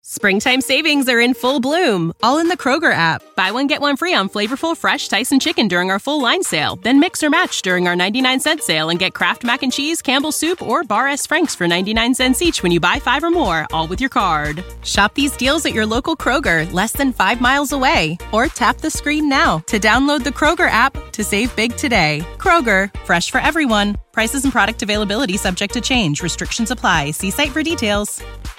Springtime savings are in full bloom, all in the Kroger app. Buy one, get one free on flavorful, fresh Tyson chicken during our full line sale. Then mix or match during our 99-cent sale and get Kraft Mac and Cheese, Campbell's Soup, or Bar S. Frank's for 99 cents each when you buy 5 or more, all with your card. Shop these deals at your local Kroger, less than 5 miles away. Or tap the screen now to download the Kroger app to save big today. Kroger, fresh for everyone. Prices and product availability subject to change. Restrictions apply. See site for details.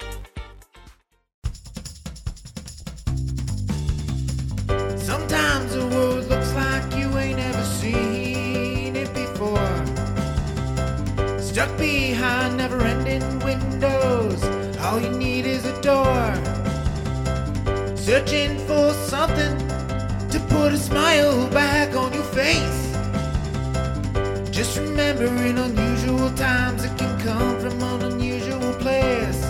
Sometimes the world looks like you ain't ever seen it before. Stuck behind never-ending windows, all you need is a door. Searching for something to put a smile back on your face. Just remember, in unusual times it can come from an unusual place.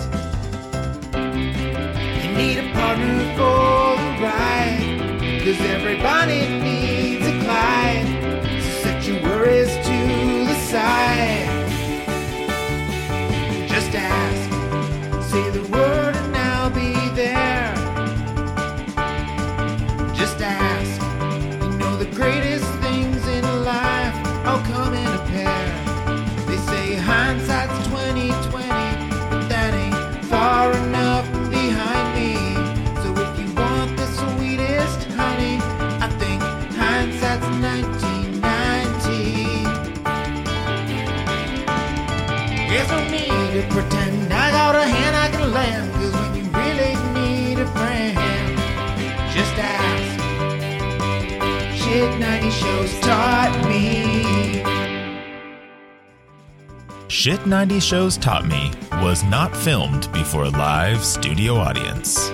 You need a partner for the ride, 'cause everybody needs a Clyde. So set your worries to the side. Just ask, say the word and I'll be there. Just ask, you know the greatest things in life all come in a pair. They say hindsight's 20/20, but that ain't far enough behind me. So if you want the sweetest honey, I think hindsight's 1990. There's no need to pretend I got a hand I can lend, 'cause when you really need a friend, just ask. Shit 90 shows taught me. Shit 90 Shows Taught Me was not filmed before a live studio audience.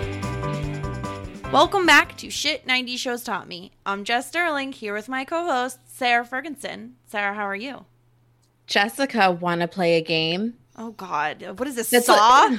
Welcome back to Shit 90 Shows Taught Me. I'm Jess Sterling, here with my co-host, Sarah Ferguson. Sarah, how are you? Jessica, want to play a game? Oh, God. What is this, Saw?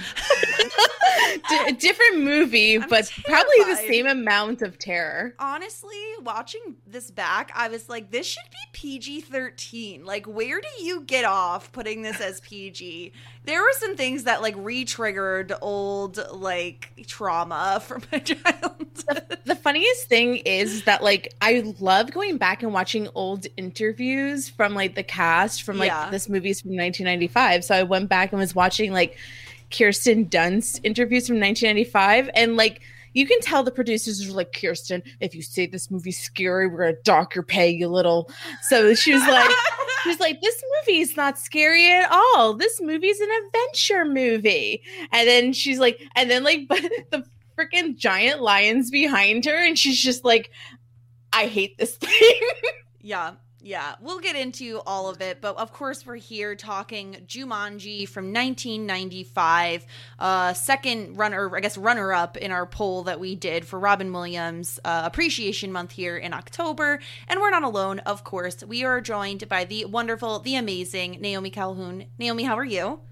Different movie, but probably the same amount of terror. Honestly, watching this back, I was like, this should be PG-13. Like, where do you get off putting this as PG? There were some things that, re-triggered old, trauma from my childhood. The funniest thing is that, I love going back and watching old interviews from, the cast from, this movie's from 1995. So I went back and was watching, Kirsten Dunst interviews from 1995, and you can tell the producers were like, Kirsten, if you say this movie's scary, we're gonna dock your pay, you little. So she was like, this movie is not scary at all. This movie's an adventure movie. And then she's like, but the freaking giant lions behind her, and she's just like, I hate this thing. Yeah, we'll get into all of it, but of course we're here talking Jumanji from 1995, second runner-up in our poll that we did for Robin Williams Appreciation Month here in October, and we're not alone, of course. We are joined by the wonderful, the amazing Naomi Calhoun. Naomi, how are you?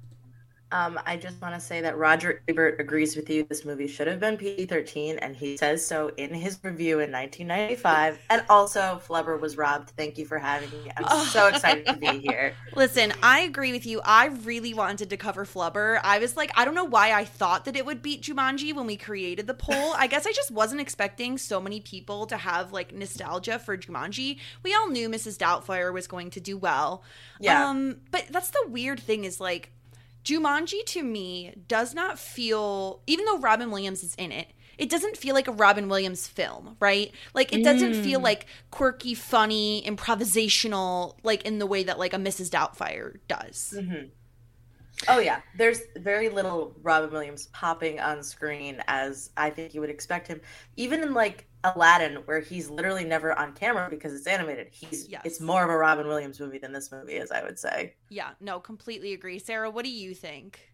I just want to say that Roger Ebert agrees with you. This movie should have been PG-13, and he says so in his review in 1995. And also, Flubber was robbed. Thank you for having me. I'm so excited to be here. Listen, I agree with you. I really wanted to cover Flubber. I was like, I don't know why I thought that it would beat Jumanji when we created the poll. I guess I just wasn't expecting so many people to have, nostalgia for Jumanji. We all knew Mrs. Doubtfire was going to do well. Yeah. But that's the weird thing is, Jumanji to me does not feel, even though Robin Williams is in it, it doesn't feel like a Robin Williams film, right? It doesn't feel quirky, funny, improvisational, in the way that a Mrs. Doubtfire does. Mm-hmm. Oh, yeah. There's very little Robin Williams popping on screen as I think you would expect him. Even in Aladdin, where he's literally never on camera because it's animated. It's more of a Robin Williams movie than this movie is, I would say. Yeah, no, completely agree. Sarah, what do you think?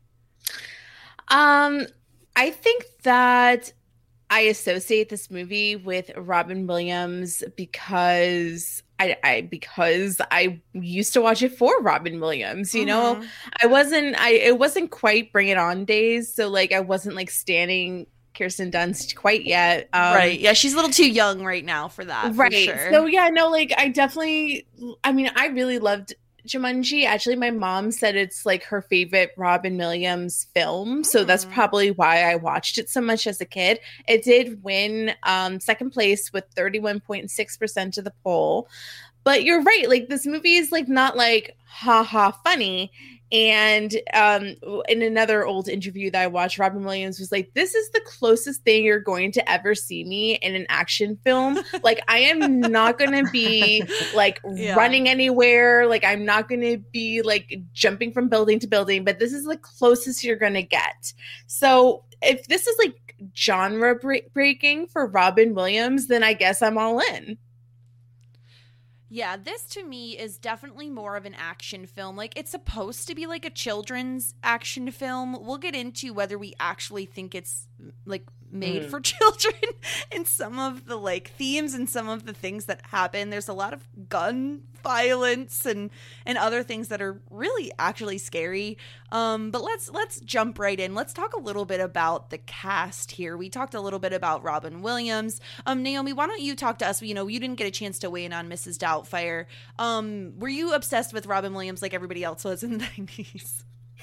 I think that I associate this movie with Robin Williams because I used to watch it for Robin Williams, you know. It wasn't quite Bring It On days, so I wasn't standing Kirsten Dunst quite yet. Right. Yeah, she's a little too young right now for that. Right. For sure. So yeah, no, I really loved Jumanji. Actually, my mom said it's like her favorite Robin Williams film. So that's probably why I watched it so much as a kid. It did win second place with 31.6% of the poll. But you're right. Like, this movie is like not like ha funny. And in another old interview that I watched, Robin Williams was like, this is the closest thing you're going to ever see me in an action film. Like, I am not going to be like running anywhere. Like, I'm not going to be like jumping from building to building, but this is the closest you're going to get. So if this is like genre breaking for Robin Williams, then I guess I'm all in. Yeah, this to me is definitely more of an action film. Like, it's supposed to be like a children's action film. We'll get into whether we actually think it's like made for children and some of the like themes and some of the things that happen. There's a lot of gun violence and other things that are really actually scary. But let's jump right in. Let's talk a little bit about the cast here. We talked a little bit about Robin Williams. Naomi, why don't you talk to us? You know, you didn't get a chance to weigh in on Mrs. Doubtfire. Were you obsessed with Robin Williams like everybody else was in the 90s?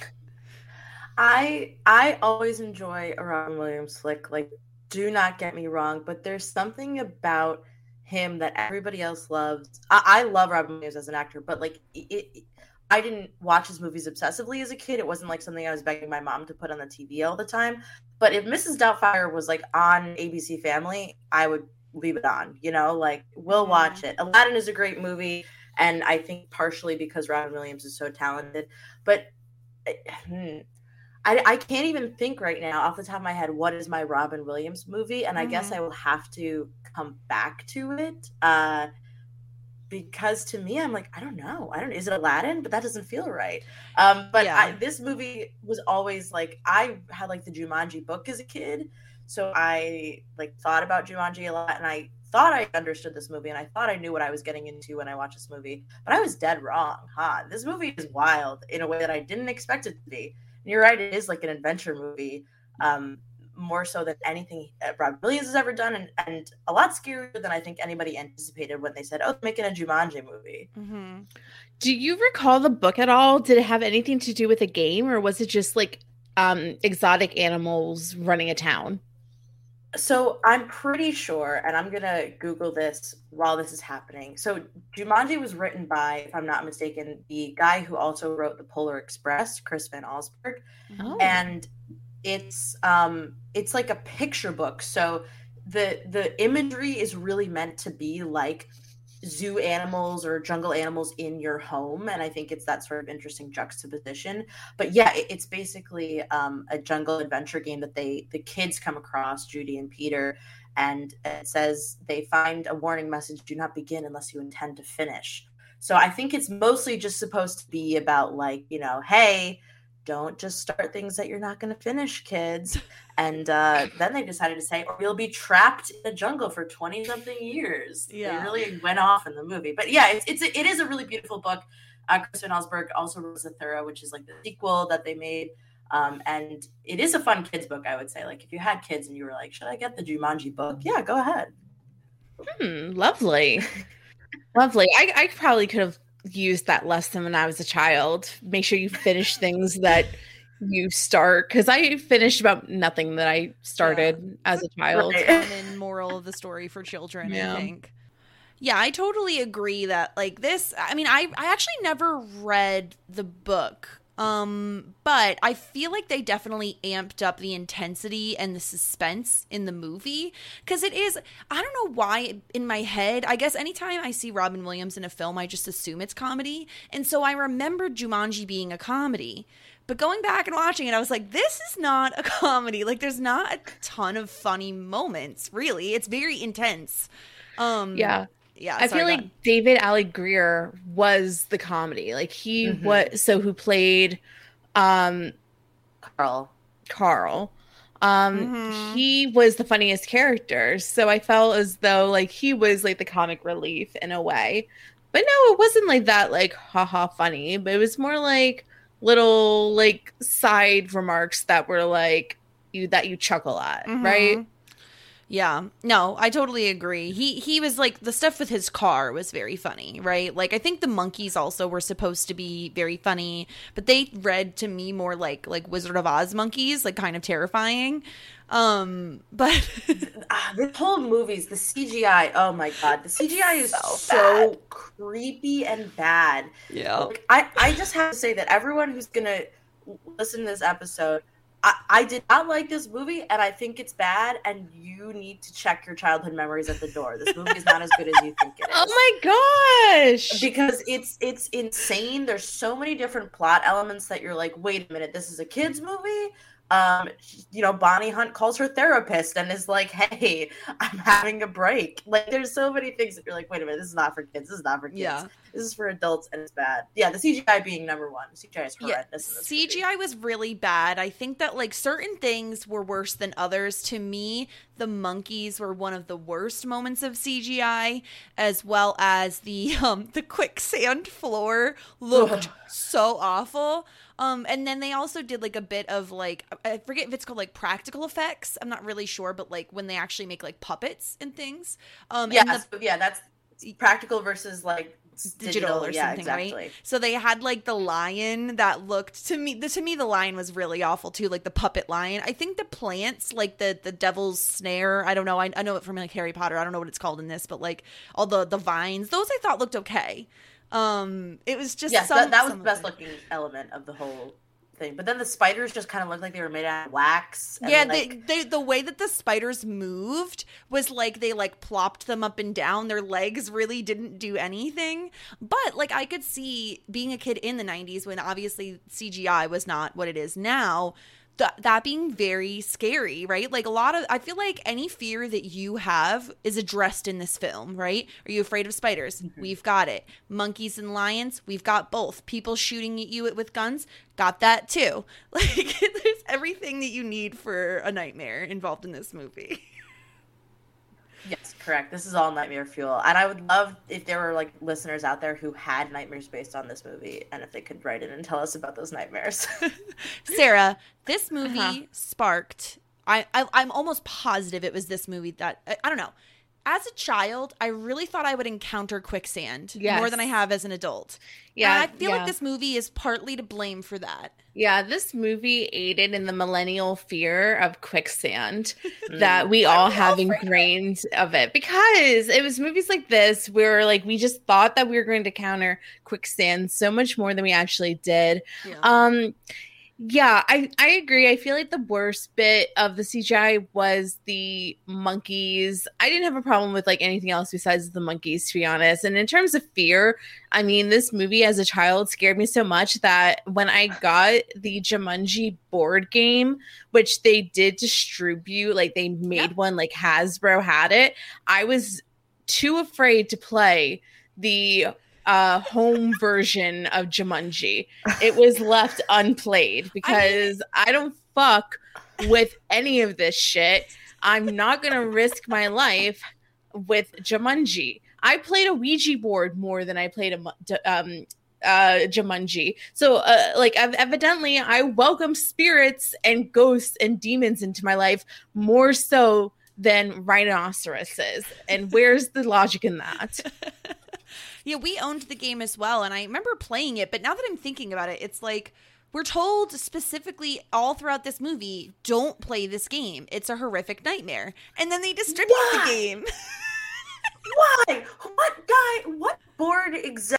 I always enjoy a Robin Williams flick. Like, do not get me wrong, but there's something about him that everybody else loves. I love Robin Williams as an actor, but like I didn't watch his movies obsessively as a kid. It wasn't like something I was begging my mom to put on the TV all the time. But if Mrs. Doubtfire was like on ABC Family, I would leave it on. You know, like, we'll watch it. Aladdin is a great movie, and I think partially because Robin Williams is so talented. But I can't even think right now off the top of my head what is my Robin Williams movie, and I guess I will have to come back to it because to me I'm like, I don't know. Is it Aladdin? But that doesn't feel right. This movie was always like, I had like the Jumanji book as a kid, so I like thought about Jumanji a lot, and I thought I understood this movie, and I thought I knew what I was getting into when I watched this movie, but I was dead wrong. This movie is wild in a way that I didn't expect it to be. You're right, it is like an adventure movie, more so than anything Robin Williams has ever done, and a lot scarier than I think anybody anticipated when they said, oh, they're making a Jumanji movie. Mm-hmm. Do you recall the book at all? Did it have anything to do with a game, or was it just like exotic animals running a town? So I'm pretty sure, and I'm going to Google this while this is happening. So Jumanji was written by, if I'm not mistaken, the guy who also wrote The Polar Express, Chris Van Allsburg. Oh. And it's like a picture book. So the imagery is really meant to be like zoo animals or jungle animals in your home, and I think it's that sort of interesting juxtaposition. But yeah, it's basically a jungle adventure game that the kids come across, Judy and Peter, and it says they find a warning message: do not begin unless you intend to finish. So I think it's mostly just supposed to be about, like, you know, hey, don't just start things that you're not going to finish, kids. And then they decided to say, or you'll be trapped in the jungle for 20-something years. Yeah. They really went off in the movie. But yeah, it is a really beautiful book. Chris Van Allsburg also wrote Zathura, which is like the sequel that they made. And it is a fun kids book, I would say. Like, if you had kids and you were like, should I get the Jumanji book? Yeah, go ahead. Lovely. Lovely. I probably could have used that lesson when I was a child. Make sure you finish things that you start, because I finished about nothing that I started as a child. Right. Common moral of the story for children, I think. Yeah, I totally agree that, like, this, I mean, I actually never read the book, but I feel like they definitely amped up the intensity and the suspense in the movie, because it is, I don't know why in my head, I guess anytime I see Robin Williams in a film, I just assume it's comedy, and so I remember Jumanji being a comedy, but going back and watching it, I was like, this is not a comedy. Like, there's not a ton of funny moments, really. It's very intense. Yeah, I feel like David Alan Grier was the comedy. Like, he was, so who played Carl. He was the funniest character. So I felt as though, like, he was like the comic relief in a way. But no, it wasn't like that, like, haha funny. But it was more like little, like, side remarks that were like that you chuckle at, right? Yeah, no, I totally agree. He was like, the stuff with his car was very funny, right? Like, I think the monkeys also were supposed to be very funny, but they read to me more like Wizard of Oz monkeys, like kind of terrifying. But this whole movie's the CGI. Oh my god, the CGI is so creepy and bad. Yeah, like, I just have to say that everyone who's gonna listen to this episode, I did not like this movie, and I think it's bad, and you need to check your childhood memories at the door. This movie is not as good as you think it is. Oh my gosh! Because it's insane. There's so many different plot elements that you're like, wait a minute, this is a kid's movie? Bonnie Hunt calls her therapist and is like, hey, I'm having a break. Like, there's so many things that you're like, wait a minute, this is not for kids. This is not for kids. Yeah. This is for adults, and it's bad. Yeah, the CGI being number one. The CGI is horrendous. Yeah, CGI was really bad. I think that like certain things were worse than others. To me, the monkeys were one of the worst moments of CGI, as well as the quicksand floor looked so awful. And then they also did like a bit of like, I forget if it's called like practical effects. I'm not really sure, but like when they actually make like puppets and things. That's practical versus like digital or something, exactly. Right? So they had like the lion that looked to me the lion was really awful too, like the puppet lion. I think the plants, like the devil's snare, I don't know. I know it from like Harry Potter. I don't know what it's called in this, but like all the vines, those I thought looked okay. It was just that was the best looking element of the whole thing. But then the spiders just kind of looked like they were made out of wax. Yeah, the way that the spiders moved was like they like plopped them up and down. Their legs really didn't do anything. But like I could see, being a kid in the 90s when obviously CGI was not what it is now, that being very scary, right? Like I feel like any fear that you have is addressed in this film, right? Are you afraid of spiders? Mm-hmm. We've got it. Monkeys and lions? We've got both. People shooting at you with guns? Got that too. Like, there's everything that you need for a nightmare involved in this movie. Yes, correct. This is all nightmare fuel. And I would love if there were like listeners out there who had nightmares based on this movie, and if they could write in and tell us about those nightmares. Sarah, this movie sparked, I'm almost positive it was this movie that, I don't know. As a child, I really thought I would encounter quicksand more than I have as an adult. Yeah, and I feel like this movie is partly to blame for that. Yeah, this movie aided in the millennial fear of quicksand that we all have ingrained of it, because it was movies like this where like we just thought that we were going to counter quicksand so much more than we actually did. Yeah. Yeah, I agree. I feel like the worst bit of the CGI was the monkeys. I didn't have a problem with like anything else besides the monkeys, to be honest. And in terms of fear, I mean, this movie as a child scared me so much that when I got the Jumanji board game, which they did distribute, like they made one, like Hasbro had it, I was too afraid to play the home version of Jumanji. It was left unplayed because I don't fuck with any of this shit. I'm not gonna risk my life with Jumanji. I played a Ouija board more than I played Jumanji. So like evidently I welcome spirits and ghosts and demons into my life more so than rhinoceroses. And where's the logic in that? Yeah, we owned the game as well, and I remember playing it, but now that I'm thinking about it, it's like we're told specifically all throughout this movie, don't play this game. It's a horrific nightmare. And then they distribute the game. Why? What board exactly?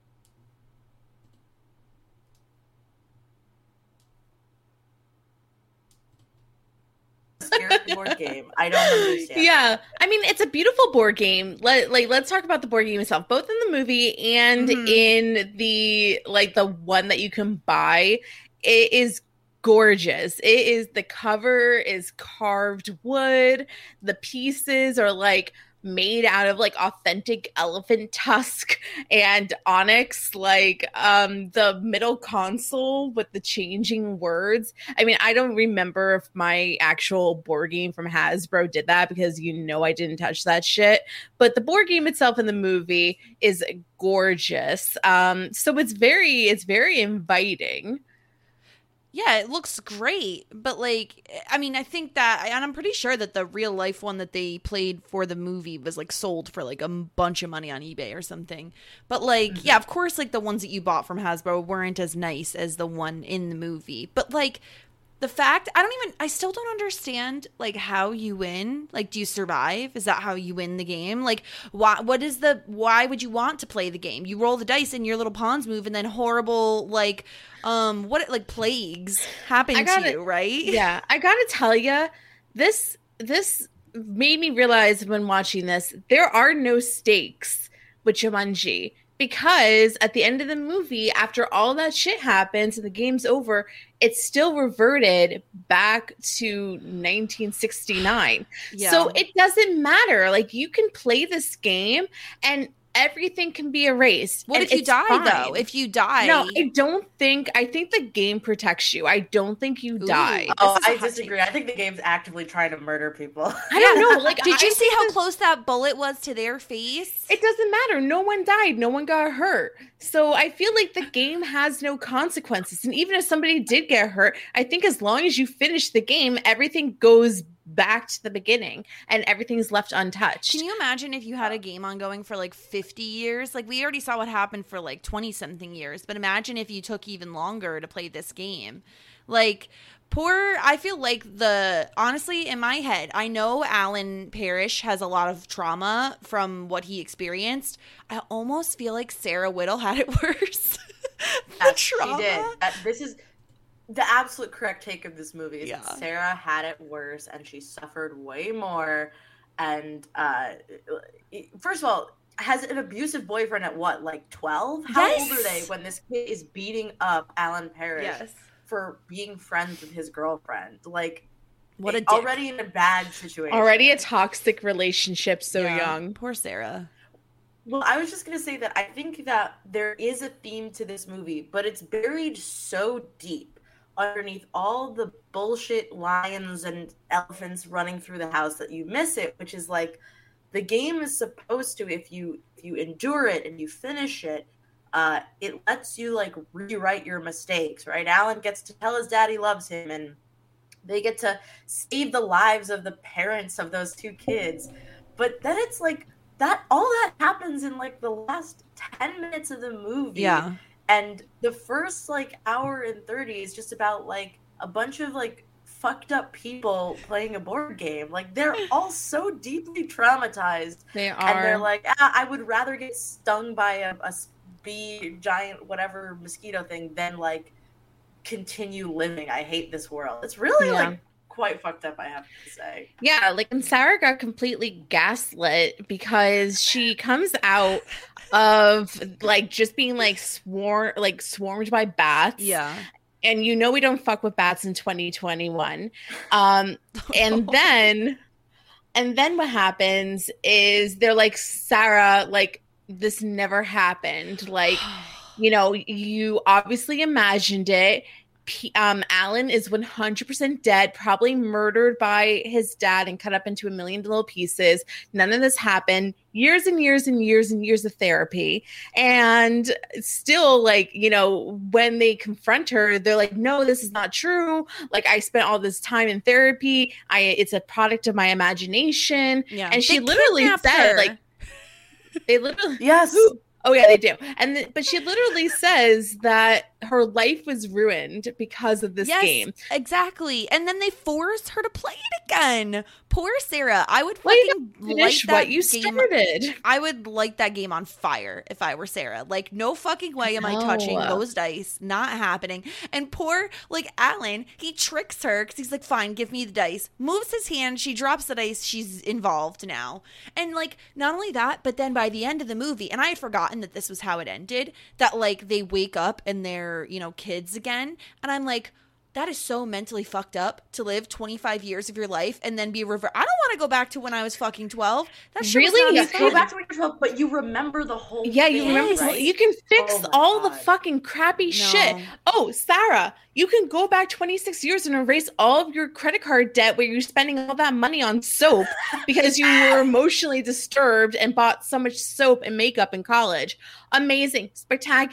Board game. I don't understand. Yeah, I mean, it's a beautiful board game. Let's talk about the board game itself, both in the movie and in the one that you can buy. It is gorgeous. The cover is carved wood. The pieces are like made out of like authentic elephant tusk and onyx, like the middle console with the changing words. I mean, I don't remember if my actual board game from Hasbro did that, because I didn't touch that shit, but the board game itself in the movie is gorgeous. So it's very inviting. Yeah, it looks great, but like, I mean, I think that, and I'm pretty sure that the real life one that they played for the movie was like sold for like a bunch of money on eBay or something. But like, yeah, of course, like the ones that you bought from Hasbro weren't as nice as the one in the movie. But like, the fact, I still don't understand like how you win. Like, do you survive? Is that how you win the game? Like, why would you want to play the game? You roll the dice and your little pawns move, and then horrible like plagues happen to you, right? Yeah, I gotta tell you, this made me realize when watching this, there are no stakes with Jumanji. Because at the end of the movie, after all that shit happens and the game's over, it's still reverted back to 1969. Yeah. So it doesn't matter. Like, you can play this game and everything can be erased. What if you die, though? If you die... No, I think the game protects you. I don't think you die. Oh, I disagree. I think the game's actively trying to murder people. I don't know. Like, did you see how close that bullet was to their face? It doesn't matter. No one died. No one got hurt. So I feel like the game has no consequences. And even if somebody did get hurt, I think as long as you finish the game, everything goes back to the beginning and everything's left untouched. Can you imagine if you had a game ongoing for like 50 years? Like, we already saw what happened for like 20 something years, but imagine if you took even longer to play this game. Like, I feel like honestly, in my head, I know Alan Parrish has a lot of trauma from what he experienced. I almost feel like Sarah Whittle had it worse. Yes, she did. This is the absolute correct take of this movie. Is that Sarah had it worse and she suffered way more. And first of all, has an abusive boyfriend at what, like 12? How old are they when this kid is beating up Alan Parrish for being friends with his girlfriend? Like, what a dick. Already in a bad situation. Already a toxic relationship so young. Poor Sarah. Well, I was just going to say that I think that there is a theme to this movie, but it's buried so deep underneath all the bullshit lions and elephants running through the house that you miss it, which is like, the game is supposed to, if you endure it and you finish it, it lets you like rewrite your mistakes, right? Alan gets to tell his dad he loves him, and they get to save the lives of the parents of those two kids. But then it's like all that happens in like the last 10 minutes of the movie. Yeah. And the first like hour and 30 is just about like a bunch of like fucked up people playing a board game. Like, they're all so deeply traumatized. They are. And they're like, I would rather get stung by a bee, giant, whatever mosquito thing than like continue living. I hate this world. It's really like quite fucked up, I have to say. Yeah, like, and Sarah got completely gaslit because she comes out of like just being like swarmed by bats. Yeah. And we don't fuck with bats in 2021. And then what happens is they're like, Sarah, like, this never happened. Like, you obviously imagined it. Alan is 100% dead, probably murdered by his dad and cut up into a million little pieces. None of this happened. Years and years and years and years of therapy. And still, like, when they confront her, they're like, no, this is not true. Like, I spent all this time in therapy. It's a product of my imagination. Yeah. And she literally said, like, they literally... Yes. Oh, yeah, they do. But she literally says that her life was ruined because of this game. Exactly. And then they force her to play it again. Poor Sarah. I would fucking light that game. Started. I would light that game on fire if I were Sarah. Like, no fucking way am I touching those dice. Not happening. And poor, like, Alan, he tricks her because he's like, fine, give me the dice. Moves his hand. She drops the dice. She's involved now. And, like, not only that, but then by the end of the movie, and I had forgotten that this was how it ended, that, like, they wake up and they're, kids again. And I'm like, that is so mentally fucked up to live 25 years of your life and then be reversed. I don't want to go back to when I was fucking 12. That shit really? Was not go back to when you're 12, but you remember the whole thing. You remember. Right? You can fix all the fucking crappy shit. Oh, Sarah, you can go back 26 years and erase all of your credit card debt where you're spending all that money on soap because you were emotionally disturbed and bought so much soap and makeup in college. Amazing. Spectacular.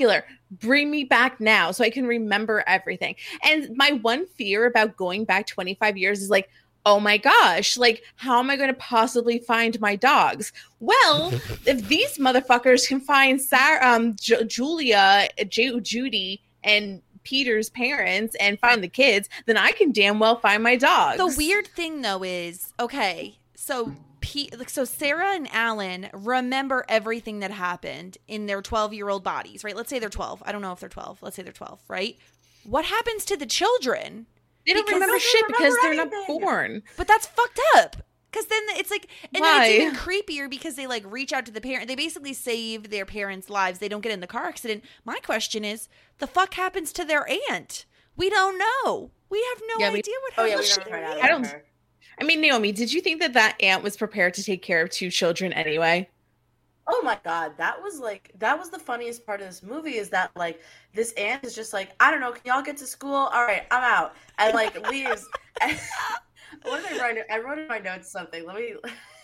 bring me back now so I can remember everything. And my one fear about going back 25 years is like, oh my gosh, like, how am I going to possibly find my dogs? Well, if these motherfuckers can find Sarah, Julia, Judy, and Peter's parents and find the kids, then I can damn well find my dogs. The weird thing, though, is, okay, so Sarah and Alan remember everything that happened in their 12-year-old bodies, right? Let's say they're 12. I don't know if they're 12. Let's say they're 12, right? What happens to the children? They don't remember shit because they're not born. But that's fucked up. Because then it's like, and then it's even creepier because they like reach out to the parent. They basically save their parents' lives. They don't get in the car accident. My question is, the fuck happens to their aunt? We don't know. We have no idea what happens to their aunt. I mean, Naomi, did you think that aunt was prepared to take care of 2 children anyway? Oh my God, that was the funniest part of this movie is that like this aunt is just like, I don't know, can y'all get to school? All right, I'm out, and like leaves. What did I write? I wrote in my notes something. Let me.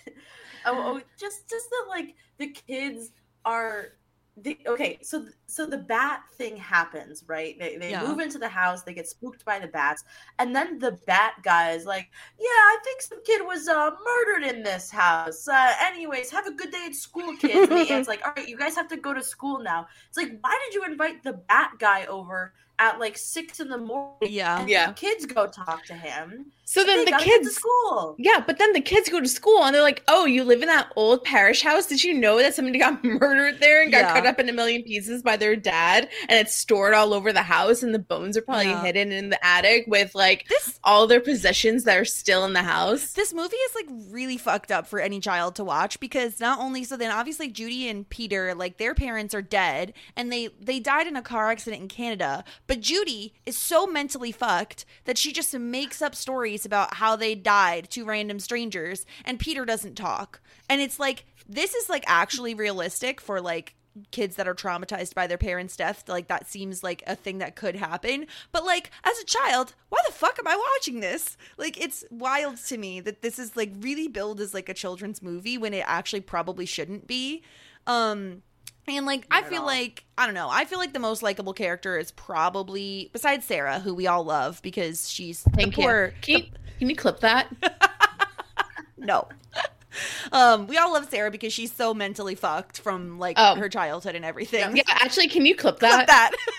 Just that like the kids are. Okay, so the bat thing happens, right? They move into the house, they get spooked by the bats, and then the bat guy is like, yeah, I think some kid was murdered in this house. Anyways, have a good day at school, kids. And the aunt's like, all right, you guys have to go to school now. It's like, why did you invite the bat guy over at like 6 a.m? And the kids go talk to him. So then the kids to school. Yeah, but then the kids go to school and they're like, "Oh, you live in that old parish house? Did you know that somebody got murdered there and got cut up in a million pieces by their dad? And it's stored all over the house, and the bones are probably hidden in the attic with like all their possessions that are still in the house." This movie is like really fucked up for any child to watch because not only then obviously Judy and Peter, like their parents are dead and they died in a car accident in Canada, but Judy is so mentally fucked that she just makes up stories about how they died to random strangers, and Peter doesn't talk. And it's like, this is like actually realistic for like kids that are traumatized by their parents' death. Like that seems like a thing that could happen. But like as a child, why the fuck am I watching this? Like it's wild to me that this is like really billed as like a children's movie when it actually probably shouldn't be. And like, I feel like the most likable character is probably, besides Sarah, who we all love because she's the poor. Can you clip that? No. We all love Sarah because she's so mentally fucked from like her childhood and everything. Yeah, actually, can you clip that?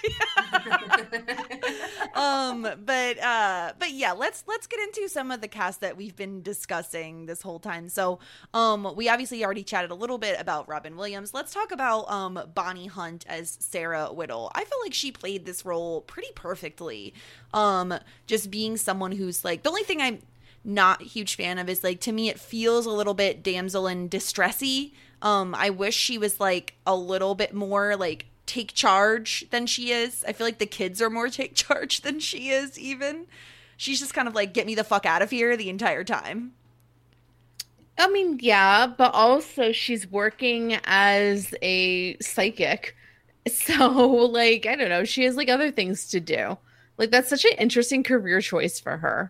But yeah, let's get into some of the cast that we've been discussing this whole time. So, we obviously already chatted a little bit about Robin Williams. Let's talk about Bonnie Hunt as Sarah Whittle. I feel like she played this role pretty perfectly. Just being someone who's like, the only thing I'm not a huge fan of is like, to me it feels a little bit damsel in distressy. I wish she was like a little bit more like take charge than she is. I feel like the kids are more take charge than she is even. She's just kind of like, get me the fuck out of here the entire time. I mean, yeah, but also she's working as a psychic. So like, I don't know, she has like other things to do. Like that's such an interesting career choice for her.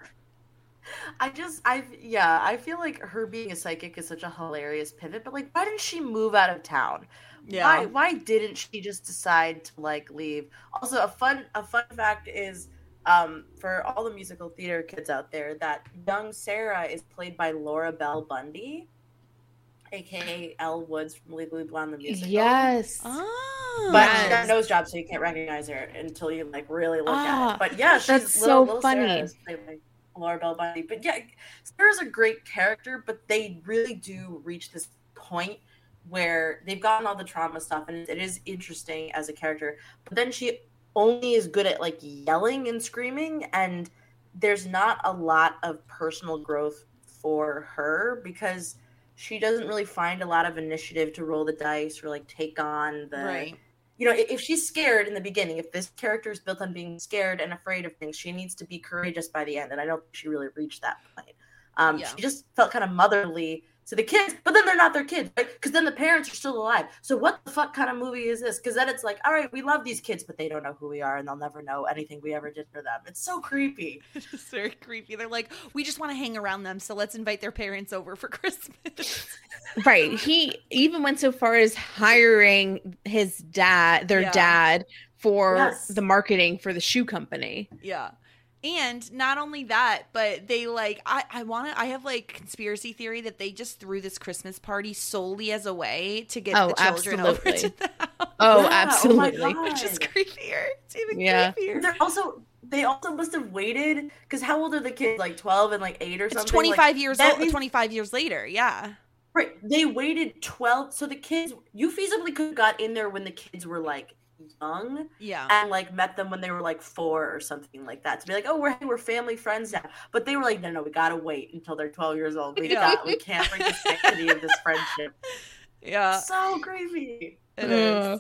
I feel like her being a psychic is such a hilarious pivot, but like, why didn't she move out of town? Yeah. Why didn't she just decide to like leave? Also, a fun fact is, for all the musical theater kids out there, that young Sarah is played by Laura Bell Bundy, aka Elle Woods from Legally Blonde the musical. Yes. But she got a nose job, so you can't recognize her until you like really look at it. But yeah, that's so funny. Laura Bell Bundy. But yeah, Sarah's a great character, but they really do reach this point where they've gotten all the trauma stuff, and it is interesting as a character. But then she only is good at like yelling and screaming, and there's not a lot of personal growth for her because she doesn't really find a lot of initiative to roll the dice or like take on the right. You know, if she's scared in the beginning, if this character is built on being scared and afraid of things, she needs to be courageous by the end. And I don't think she really reached that point. She just felt kind of motherly to the kids, but then they're not their kids, right? Because then the parents are still alive. So what the fuck kind of movie is this? Because then it's like, all right, we love these kids, but they don't know who we are, and they'll never know anything we ever did for them. It's so creepy. It's very creepy. They're like, we just want to hang around them, so let's invite their parents over for Christmas. Right. He even went so far as hiring his dad, their dad, for the marketing for the shoe company. Yeah. And not only that, but they like I have like conspiracy theory that they just threw this Christmas party solely as a way to get the children over to the house. Oh, absolutely. Oh, which is creepier. It's even creepier. They also must have waited, because how old are the kids? Like 12 and like 8 or something? It's 25 years old. 25 years later, yeah. Right. They waited 12. So the kids, you feasibly could have got in there when the kids were like young. Yeah. And like met them when they were like 4 or something like that. To be like, oh, we're family friends now. But they were like, no, we gotta wait until they're 12 years old. We can't break the sanctity of this friendship. Yeah. So creepy. It is.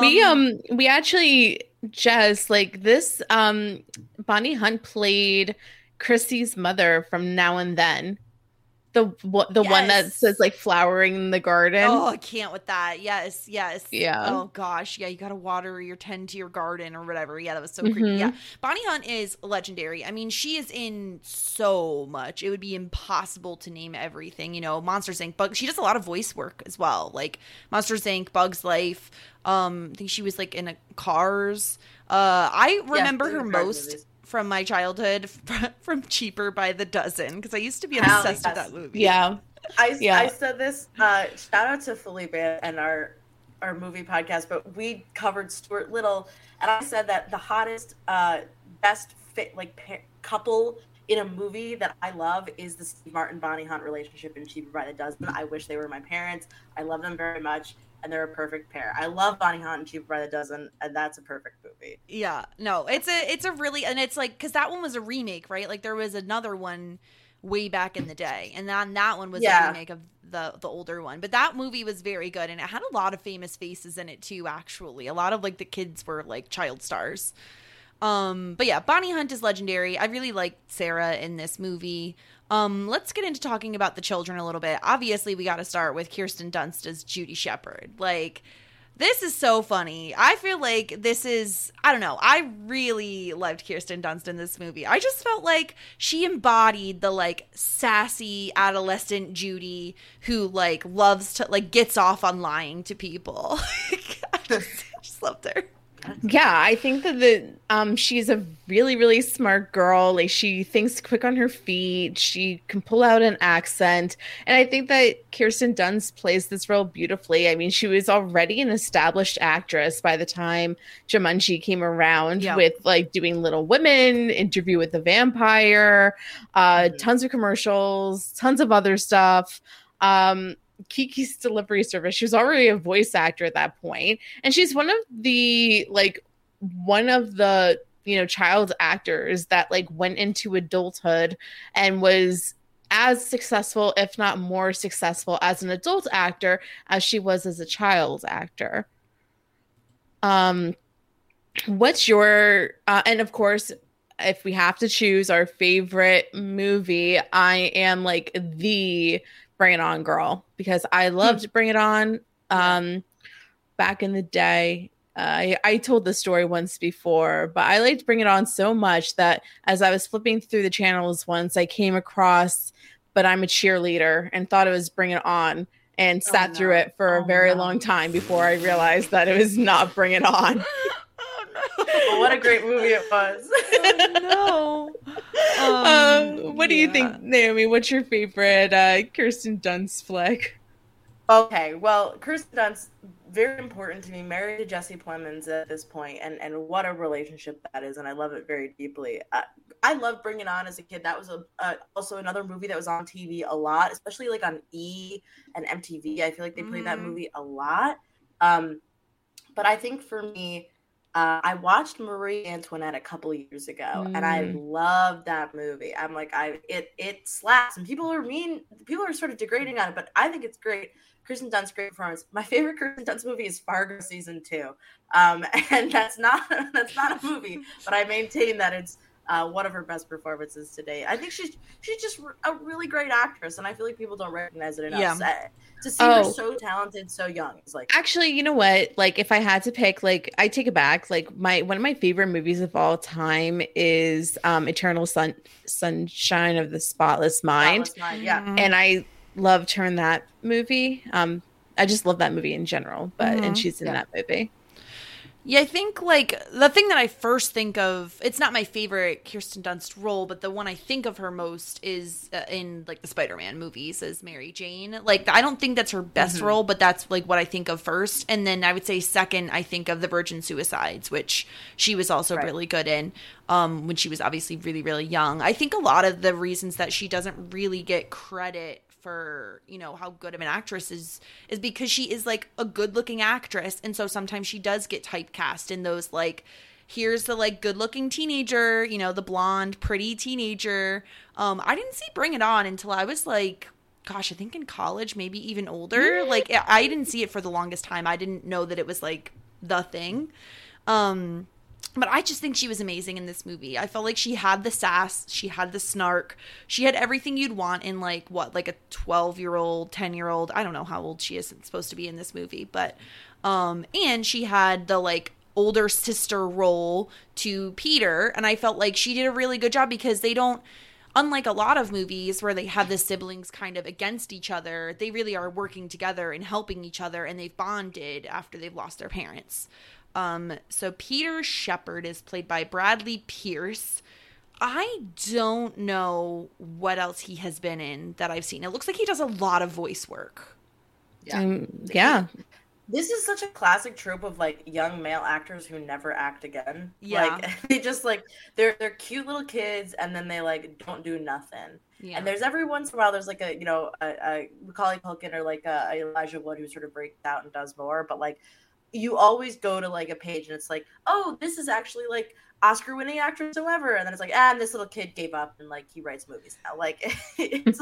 We actually just like this. Bonnie Hunt played Chrissy's mother from Now and Then. The one that says like flowering in the garden. Oh, I can't with that. Yes. Yeah. Oh gosh. Yeah, you gotta water your tend to your garden or whatever. Yeah, that was so creepy. Yeah. Bonnie Hunt is legendary. I mean, she is in so much. It would be impossible to name everything. You know, Monsters Inc. But she does a lot of voice work as well. Like Monsters Inc., Bug's Life. I think she was like in Cars. I remember her most movies from my childhood from Cheaper by the Dozen, because I used to be obsessed with that movie. Yeah. I said this, shout out to Felipe and our movie podcast, but we covered Stuart Little, and I said that the hottest, best fit couple in a movie that I love is the Steve Martin Bonnie Hunt relationship in Cheaper by the Dozen. I wish they were my parents. I love them very much, and they're a perfect pair. I love Bonnie Hunt and Cheaper by the Dozen, and that's a perfect movie. Yeah, no, it's a really, and it's like, because that one was a remake, right? Like there was another one way back in the day, and then that one was a remake of the older one. But that movie was very good, and it had a lot of famous faces in it too. Actually, a lot of like the kids were like child stars. But yeah, Bonnie Hunt is legendary. I really like Sarah in this movie. Let's get into talking about the children a little bit. Obviously, we got to start with Kirsten Dunst as Judy Shepard. Like, this is so funny. I feel like this is, I don't know, I really loved Kirsten Dunst in this movie. I just felt like she embodied the, like, sassy adolescent Judy who, like, loves to, like, gets off on lying to people. I just loved her. Yeah, I think that she's a really, really smart girl. Like, she thinks quick on her feet. She can pull out an accent. And I think that Kirsten Dunst plays this role beautifully. I mean, she was already an established actress by the time Jumanji came around with, like, doing Little Women, Interview with the Vampire, tons of commercials, tons of other stuff. Kiki's Delivery Service. She was already a voice actor at that point, and she's one of the child actors that like went into adulthood and was as successful, if not more successful, as an adult actor as she was as a child actor. What's your and of course, if we have to choose our favorite movie, I am like the Bring It On girl, because I loved Bring It On back in the day. I told the story once before, but I liked Bring It On so much that as I was flipping through the channels once, I came across But I'm a Cheerleader and thought it was Bring It On, and sat through it for a very long time before I realized that it was not Bring It On. Well, what a great movie it was. What do you think, Naomi? What's your favorite Kirsten Dunst flick? Okay, well, Kirsten Dunst, very important to me, married to Jesse Plemons at this point, and what a relationship that is, and I love it very deeply. I loved Bring It On as a kid. That was also another movie that was on TV a lot, especially like on E! and MTV. I feel like they played that movie a lot. But I think for me, I watched Marie Antoinette a couple of years ago, and I loved that movie. I'm like, it slaps, and people are sort of degrading on it, but I think it's great. Kirsten Dunst, great performance. My favorite Kirsten Dunst movie is Fargo season 2, and that's not a movie, but I maintain that it's one of her best performances today. I think she's just a really great actress, and I feel like people don't recognize it enough. To see her so talented, so young, it's like, actually, you know what? Like, if I had to pick, like, I take it back. Like, one of my favorite movies of all time is Eternal Sunshine of the Spotless Mind. And I loved her in that movie. I just love that movie in general, and she's in that movie. Yeah, I think, like, the thing that I first think of, it's not my favorite Kirsten Dunst role, but the one I think of her most is in, like, the Spider-Man movies as Mary Jane. Like, I don't think that's her best role, but that's, like, what I think of first. And then I would say second, I think of The Virgin Suicides, which she was also really good in when she was obviously really, really young. I think a lot of the reasons that she doesn't really get credit for, you know, how good of an actress is because she is, like, a good looking actress, and so sometimes she does get typecast in those, like, here's the, like, good looking teenager, you know, the blonde pretty teenager. I didn't see Bring It On until I was, like, gosh, I think in college, maybe even older. Like, I didn't see it for the longest time. I didn't know that it was, like, the thing. But I just think she was amazing in this movie. I felt like she had the sass, she had the snark, she had everything you'd want in, like, what, like a 12-year-old, 10-year-old. I don't know how old she is supposed to be in this movie, but and she had the, like, older sister role to Peter, and I felt like she did a really good job because they don't, unlike a lot of movies where they have the siblings kind of against each other, they really are working together and helping each other, and they've bonded after they've lost their parents. So Peter Shepard is played by Bradley Pierce. I don't know what else he has been in that I've seen. It looks like he does a lot of voice work. Yeah. This is such a classic trope of, like, young male actors who never act again. Yeah. Like, they just, like, they're cute little kids, and then they, like, don't do nothing. Yeah. And there's every once in a while, there's, like, a Macaulay Culkin or, like, a Elijah Wood who sort of breaks out and does more. But, like, you always go to, like, a page and it's like, oh, this is actually, like, Oscar-winning actress whoever, and then it's like, and this little kid gave up and, like, he writes movies now. Like, it's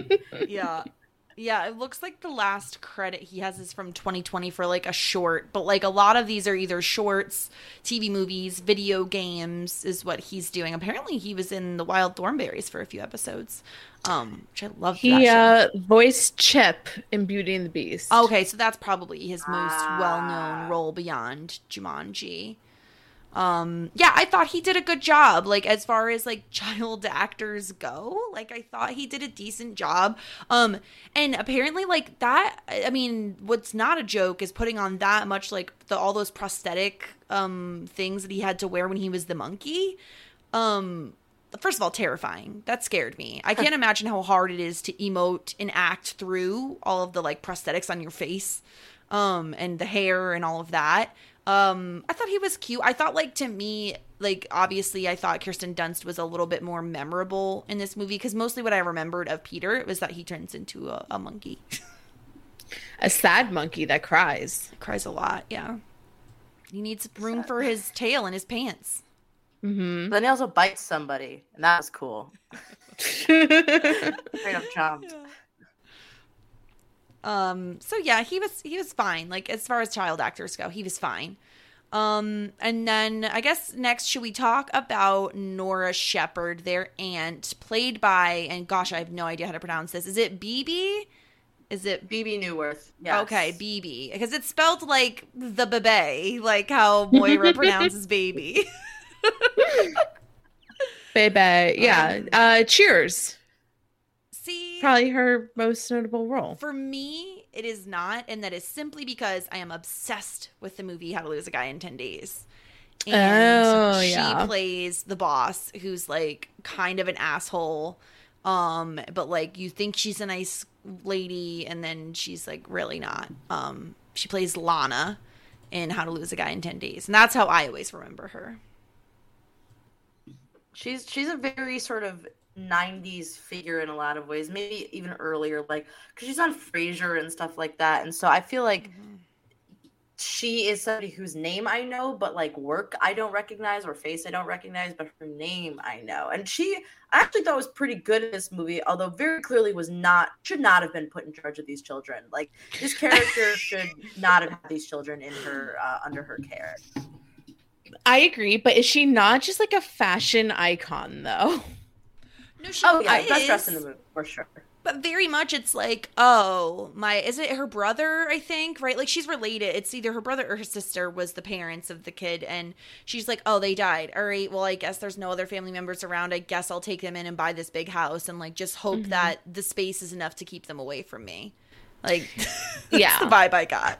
yeah, it looks like the last credit he has is from 2020 for, like, a short, but, like, a lot of these are either shorts, TV movies, video games is what he's doing. Apparently he was in The Wild Thornberrys for a few episodes, which I love. He voiced Chip in Beauty and the Beast. Okay, so that's probably his most well-known role beyond Jumanji. Yeah, I thought he did a good job, like, as far as, like, child actors go. Like, I thought he did a decent job. And apparently, like, that, I mean, what's not a joke is putting on that much, like, all those prosthetic things that he had to wear when he was the monkey. First of all, terrifying. That scared me. I can't imagine how hard it is to emote and act through all of the, like, prosthetics on your face, and the hair and all of that. I thought he was cute. I thought, like, to me, like, obviously I thought Kirsten Dunst was a little bit more memorable in this movie because mostly what I remembered of Peter was that he turns into a monkey. A sad monkey that cries. Cries a lot, yeah. He needs room for his tail and his pants. Mm-hmm. But then he also bites somebody, and that was cool. Straight up chomped. Yeah. So yeah, he was fine. Like, as far as child actors go, he was fine. And then I guess next, should we talk about Nora Shepard, their aunt, played by, and gosh, I have no idea how to pronounce this. Is it Bebe? Is it Bebe Neuwirth? Yes. Okay, Bebe, because it's spelled like the bebe, like how Moira pronounces baby. Bebe, yeah. Cheers. See, probably her most notable role. For me, it is not, and that is simply because I am obsessed with the movie How to Lose a Guy in 10 Days. And she plays the boss, who's, like, kind of an asshole, but, like, you think she's a nice lady, and then she's, like, really not. She plays Lana in How to Lose a Guy in 10 Days, and that's how I always remember her. She's a very sort of 90s figure in a lot of ways, maybe even earlier, like, because she's on Frasier and stuff like that, and so I feel like she is somebody whose name I know, but, like, work I don't recognize or face I don't recognize, but her name I know. And I actually thought was pretty good in this movie, although very clearly should not have been put in charge of these children. Like, this character should not have had these children in her under her care. I agree, but is she not just, like, a fashion icon, though? No, she is. Best dressed in the movie, for sure. But very much it's like, is it her brother, I think, right? Like, she's related. It's either her brother or her sister was the parents of the kid, and she's like, oh, they died. All right, well, I guess there's no other family members around. I guess I'll take them in and buy this big house and, like, just hope that the space is enough to keep them away from me. Like, that's the vibe I got.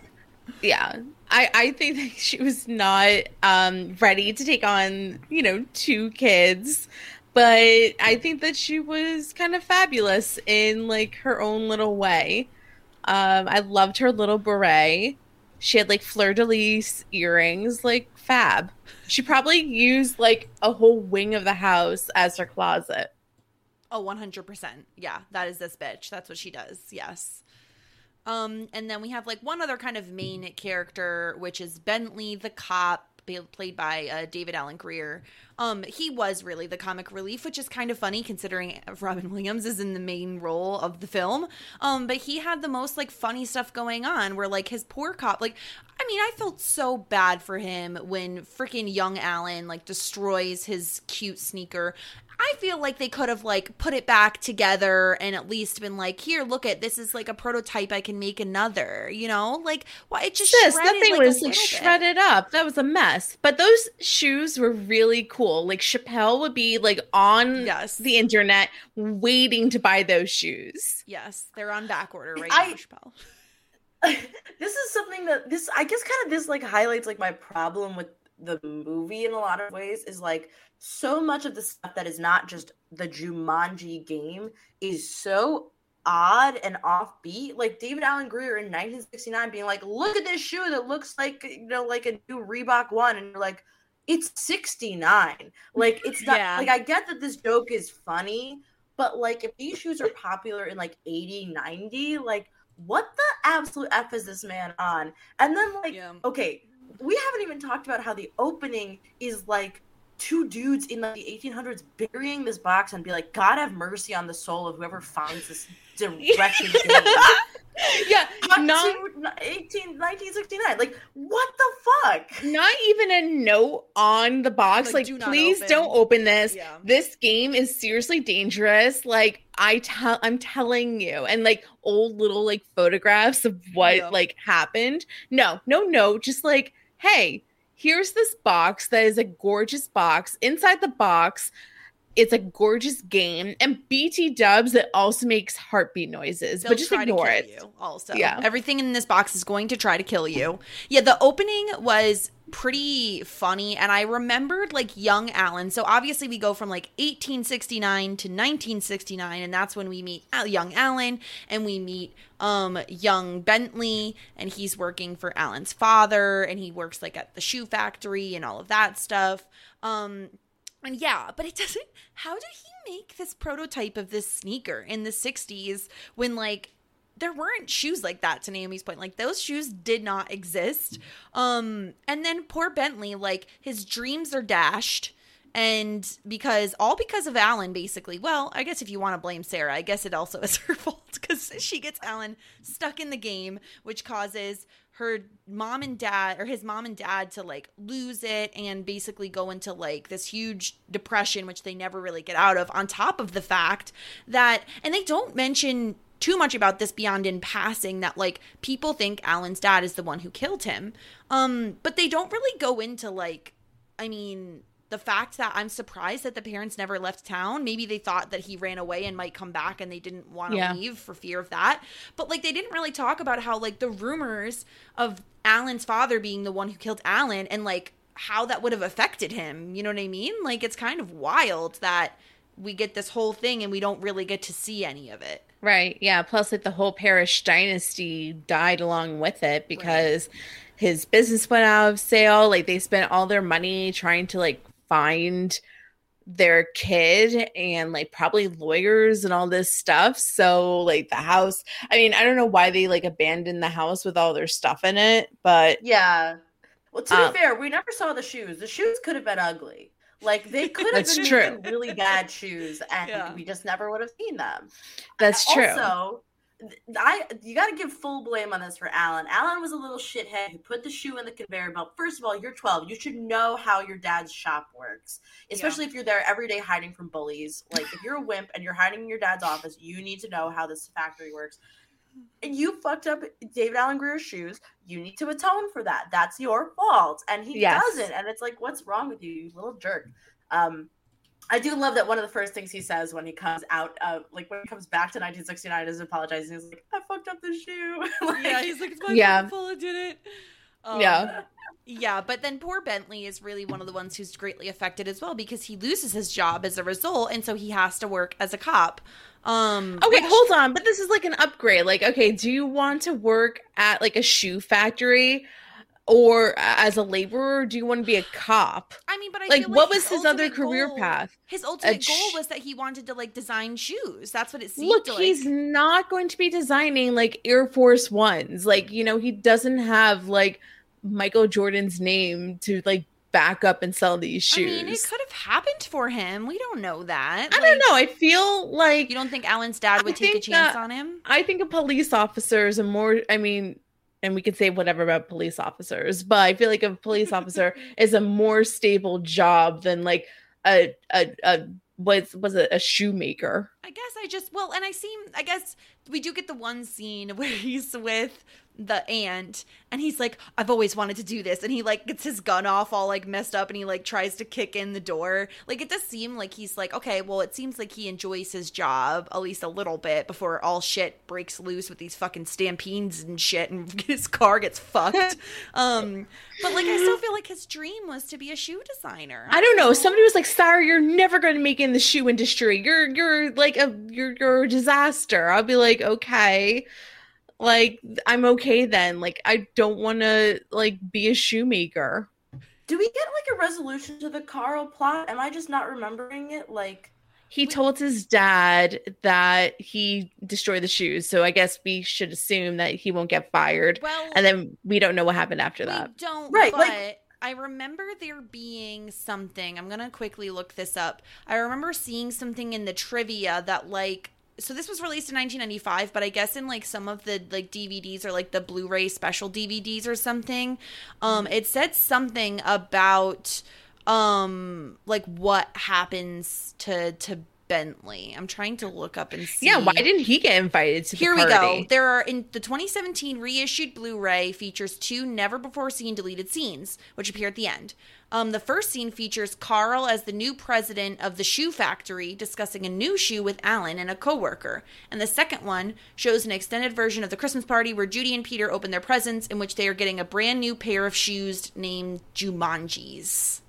Yeah. I think that she was not ready to take on, 2 kids. But I think that she was kind of fabulous in, like, her own little way. I loved her little beret. She had, like, fleur-de-lis earrings, like, fab. She probably used, like, a whole wing of the house as her closet. Oh, 100%. Yeah, that is this bitch. That's what she does. Yes. And then we have, like, one other kind of main character, which is Bentley the cop, played by David Alan Grier. He was really the comic relief, which is kind of funny considering Robin Williams is in the main role of the film. But he had the most, like, funny stuff going on where, like, his poor cop, like, I mean, I felt so bad for him when freaking young Alan, like, destroys his cute sneaker. I feel like they could have, like, put it back together and at least been like, here, look at this is like a prototype. I can make another, Like, why it just shredded, that thing like, was like shredded up. That was a mess. But those shoes were really cool. Like, Chappelle would be like on the internet waiting to buy those shoes. Yes, they're on back order right now, Chappelle. This is something that I guess kind of this like highlights like my problem with the movie in a lot of ways is like so much of the stuff that is not just the Jumanji game is so odd and offbeat. Like David Alan Grier in 1969 being like, look at this shoe that looks like, like a new Reebok One. And you're like, it's 69. Like, it's not like, I get that this joke is funny, but like if these shoes are popular in like 80, 90, like what the absolute F is this man on? And then like, okay, we haven't even talked about how the opening is like 2 dudes in like the 1800s burying this box and be like, God have mercy on the soul of whoever finds this wretched game. Yeah, not 1969. Like, what the fuck? Not even a note on the box. Like please don't open this. Yeah. This game is seriously dangerous. Like, I'm telling you. And like old little like photographs of what like happened. No. Just like, hey, here's this box that is a gorgeous box. Inside the box, it's a gorgeous game. And BT dubs, it also makes heartbeat noises. But just ignore it. You also. Yeah. Everything in this box is going to try to kill you. Yeah, the opening was pretty funny. And I remembered like young Alan. So obviously we go from like 1869 to 1969. And that's when we meet young Alan. And we meet young Bentley. And he's working for Alan's father. And he works like at the shoe factory and all of that stuff. And yeah, but it doesn't, how did he make this prototype of this sneaker in the 60s when like there weren't shoes like that, to Naomi's point? Like those shoes did not exist. And then poor Bentley, like his dreams are dashed. And because of Alan, basically. Well, I guess if you want to blame Sarah, I guess it also is her fault because she gets Alan stuck in the game, which causes her mom and dad, or his mom and dad, to like lose it and basically go into like this huge depression, which they never really get out of, on top of the fact that, and they don't mention too much about this beyond in passing, that like people think Alan's dad is the one who killed him. But they don't really go into like, I mean, the fact that I'm surprised that the parents never left town. Maybe they thought that he ran away and might come back and they didn't want to leave for fear of that. But like they didn't really talk about how like the rumors of Alan's father being the one who killed Alan and like how that would have affected him. You know what I mean? Like it's kind of wild that we get this whole thing and we don't really get to see any of it. Right. Yeah. Plus like the whole Parrish dynasty died along with it because his business went out of sale. Like they spent all their money trying to like find their kid and like probably lawyers and all this stuff. So like the house, I mean, I don't know why they like abandoned the house with all their stuff in it, but yeah. Well, to be fair, we never saw the shoes. The shoes could have been ugly. Like they could have been really bad shoes and we just never would have seen them. That's true. Also, you got to give full blame on this for Alan. Alan was a little shithead who put the shoe in the conveyor belt. First of all, you're 12. You should know how your dad's shop works, especially if you're there every day hiding from bullies. Like if you're a wimp and you're hiding in your dad's office, you need to know how this factory works. And you fucked up David Alan Grier's shoes. You need to atone for that. That's your fault. And he doesn't. And it's like, what's wrong with you, you little jerk? I do love that one of the first things he says when he comes out, when he comes back to 1969 is apologizing. He's like, I fucked up the shoe. Yeah, he's like, it's my fault, I did it. Yeah, but then poor Bentley is really one of the ones who's greatly affected as well because he loses his job as a result, and so he has to work as a cop. Hold on, but this is like an upgrade. Like, okay, do you want to work at like a shoe factory or as a laborer? Or do you want to be a cop? I mean, but I like, feel what was his other career goal, path? His ultimate goal was that he wanted to like design shoes. That's what it seemed like. Look, he's not going to be designing like Air Force Ones. Like, you know, he doesn't have like Michael Jordan's name to like back up and sell these shoes. I mean, it could have happened for him. We don't know that. I don't know. I feel like you don't think Alan's dad would take a chance on him? I think a police officer is a more. I mean, and we could say whatever about police officers, but I feel like a police officer is a more stable job than like a shoemaker. I guess we do get the one scene where he's with the aunt and he's like, I've always wanted to do this, and he like gets his gun off all like messed up and he like tries to kick in the door. Like, it does seem like he's like, okay, well, it seems like he enjoys his job at least a little bit before all shit breaks loose with these fucking stampedes and shit and his car gets fucked. But like, I still feel like his dream was to be a shoe designer. I don't know. Somebody was like, Sarah, you're never going to make it in the shoe industry. You're like you're a disaster. I'll be like, okay. Like, I'm okay then. Like, I don't want to, like, be a shoemaker. Do we get, like, a resolution to the Carl plot? Am I just not remembering it? Like, he told his dad that he destroyed the shoes, so I guess we should assume that he won't get fired. Well, and then we don't know what happened after that. We don't, right, but I remember there being something. I'm going to quickly look this up. I remember seeing something in the trivia that, like, so this was released in 1995, but I guess in like some of the like DVDs or like the Blu-ray special DVDs or something, it said something about like what happens to Bentley. I'm trying to look up and see. Yeah, why didn't he get invited to the party? Here we go. There are, in the 2017 reissued Blu-ray, features 2 never-before-seen deleted scenes, which appear at the end. The first scene features Carl as the new president of the shoe factory discussing a new shoe with Alan and a coworker. And the second one shows an extended version of the Christmas party where Judy and Peter open their presents, in which they are getting a brand new pair of shoes named Jumanjis.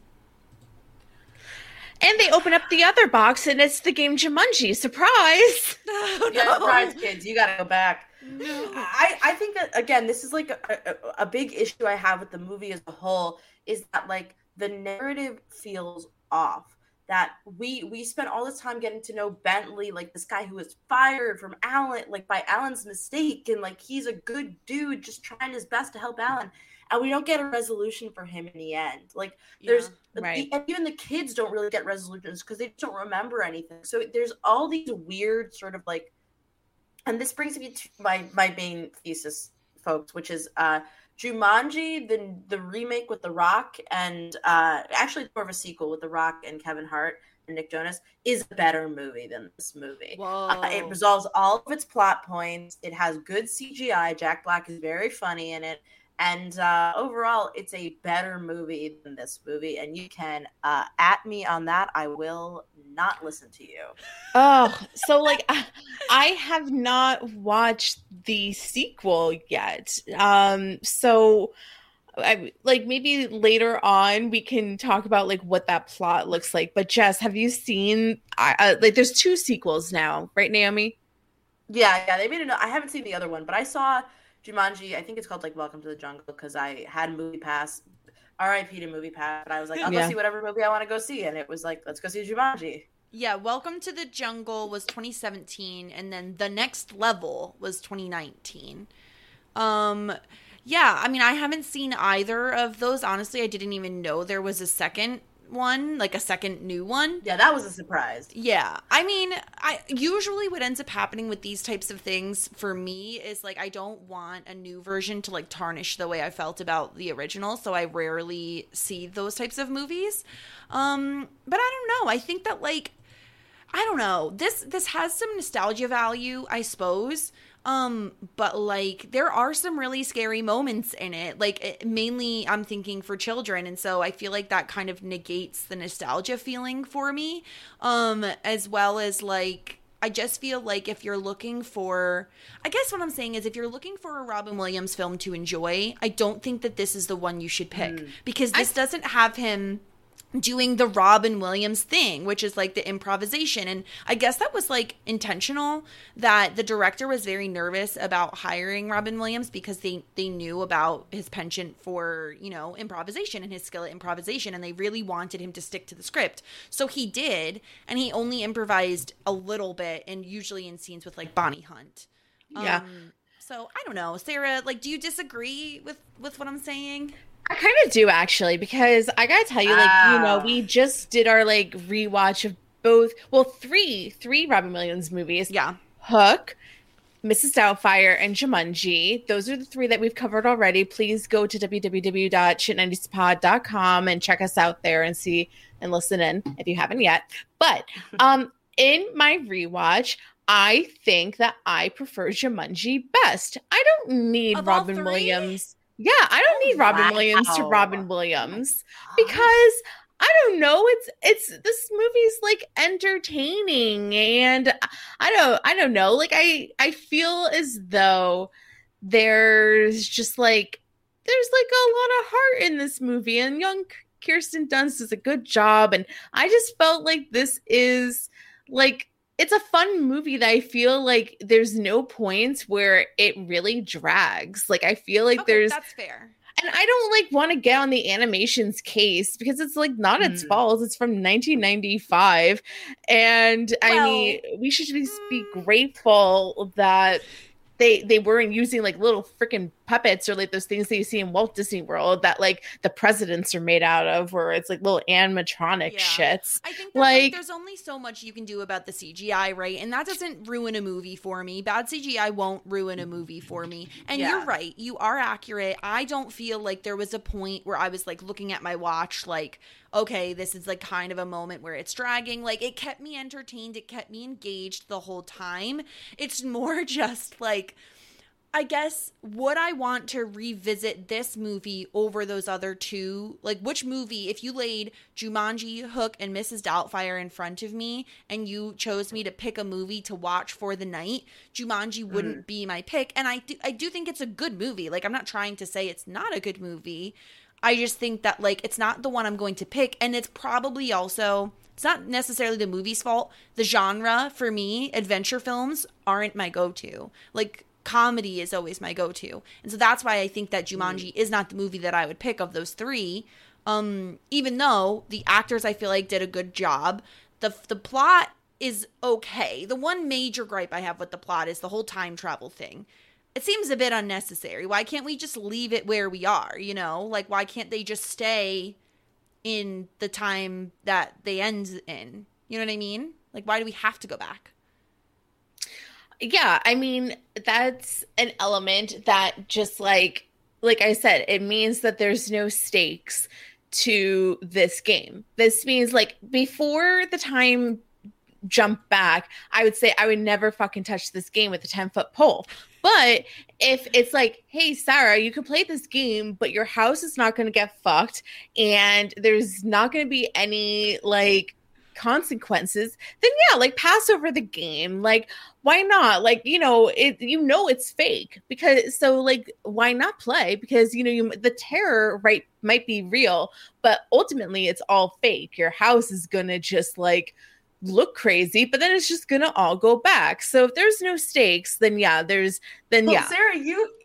And they open up the other box, and it's the game Jumanji. Surprise! Oh, no. Yeah, surprise, kids. You gotta go back. No. I think that, again, this is like a big issue I have with the movie as a whole, is that, like, the narrative feels off. That we spent all this time getting to know Bentley, like this guy who was fired from Alan, like by Alan's mistake, and like he's a good dude just trying his best to help Alan. And we don't get a resolution for him in the end. Like, there's right. And even the kids don't really get resolutions because they just don't remember anything. So there's all these weird sort of like, and this brings me to my main thesis, folks, which is Jumanji, the remake with The Rock, and actually more of a sequel with The Rock and Kevin Hart and Nick Jonas, is a better movie than this movie. It resolves all of its plot points. It has good CGI. Jack Black is very funny in it. And overall, it's a better movie than this movie. And you can at me on that. I will not listen to you. Oh, so like I have not watched the sequel yet. So I like maybe later on we can talk about like what that plot looks like. But Jess, have you seen like there's 2 sequels now, right, Naomi? Yeah, they made it. I haven't seen the other one, but I saw Jumanji. I think it's called like Welcome to the Jungle because I had Movie Pass, RIP to Movie Pass, but I was like, I'll go see whatever movie I want to go see, and it was like, let's go see Jumanji. Yeah, Welcome to the Jungle was 2017, and then The Next Level was 2019. Yeah, I mean, I haven't seen either of those. Honestly, I didn't even know there was a second one, like a second new one. Yeah, that was a surprise. Yeah. I mean, I usually what ends up happening with these types of things for me is like I don't want a new version to like tarnish the way I felt about the original, so I rarely see those types of movies. But I don't know. I think that like I don't know. This has some nostalgia value, I suppose. But like there are some really scary moments in it. Like mainly I'm thinking for children, and so I feel like that kind of negates the nostalgia feeling for me. As well as like I just feel like if you're looking for, I guess what I'm saying is if you're looking for a Robin Williams film to enjoy, I don't think that this is the one you should pick because this doesn't have him doing the Robin Williams thing, which is like the improvisation. And I guess that was like intentional, that the director was very nervous about hiring Robin Williams because they knew about his penchant for, you know, improvisation and his skill at improvisation, and they really wanted him to stick to the script. So he did, and he only improvised a little bit, and usually in scenes with like Bonnie Hunt. Yeah. So I don't know, Sarah, like, do you disagree with what I'm saying? I kind of do, actually, because I gotta tell you, like, you know, we just did our like rewatch of three Robin Williams movies. Yeah. Hook, Mrs. Doubtfire, and Jumanji. Those are the three that we've covered already. Please go to www.shit90spod.com and check us out there and see and listen in if you haven't yet. But in my rewatch, I think that I prefer Jumanji best. I don't need Robin Williams. Yeah, I don't need Robin Williams to Robin Williams because I don't know. It's this movie's like entertaining, and I don't know. Like I feel as though there's like a lot of heart in this movie, and young Kirsten Dunst does a good job, and I just felt like this is like. It's a fun movie that I feel like there's no points where it really drags. Like I feel like that's fair. And I don't like want to get on the animation's case because it's like not its fault. It's from 1995. And I mean, we should be grateful that they weren't using like little freaking puppets or like those things that you see in Walt Disney World that like the presidents are made out of, where it's like little animatronic shits. I think that, like there's only so much you can do about the CGI, right? And that doesn't ruin a movie for me. Bad CGI won't ruin a movie for me. And you're right. You are accurate. I don't feel like there was a point where I was like looking at my watch like, okay, this is like kind of a moment where it's dragging. Like it kept me entertained. It kept me engaged the whole time. It's more just like, I guess, would I want to revisit this movie over those other two? Like, which movie, if you laid Jumanji, Hook, and Mrs. Doubtfire in front of me, and you chose me to pick a movie to watch for the night, Jumanji wouldn't be my pick. And I do think it's a good movie. Like, I'm not trying to say it's not a good movie. I just think that, like, it's not the one I'm going to pick. And it's probably also, it's not necessarily the movie's fault. The genre, for me, adventure films aren't my go-to. Like, comedy is always my go-to. And so that's why I think that Jumanji is not the movie that I would pick of those three. Even though the actors I feel like did a good job. The plot is okay. The one major gripe I have with the plot is the whole time travel thing. It seems a bit unnecessary. Why can't we just leave it where we are, you know? Like, why can't they just stay in the time that they end in? You know what I mean? Like, why do we have to go back? Yeah, I mean, that's an element that just like I said, it means that there's no stakes to this game. This means like before the time jump back, I would say I would never fucking touch this game with a 10-foot pole. But if it's like, hey, Sarah, you can play this game, but your house is not going to get fucked and there's not going to be any like consequences, then yeah, like pass over the game. Like, why not? Like, you know, it's fake because so like, why not play? Because, you know, the terror, right, might be real, but ultimately it's all fake. Your house is going to just like look crazy, but then it's just going to all go back. So if there's no stakes, then yeah, Sarah,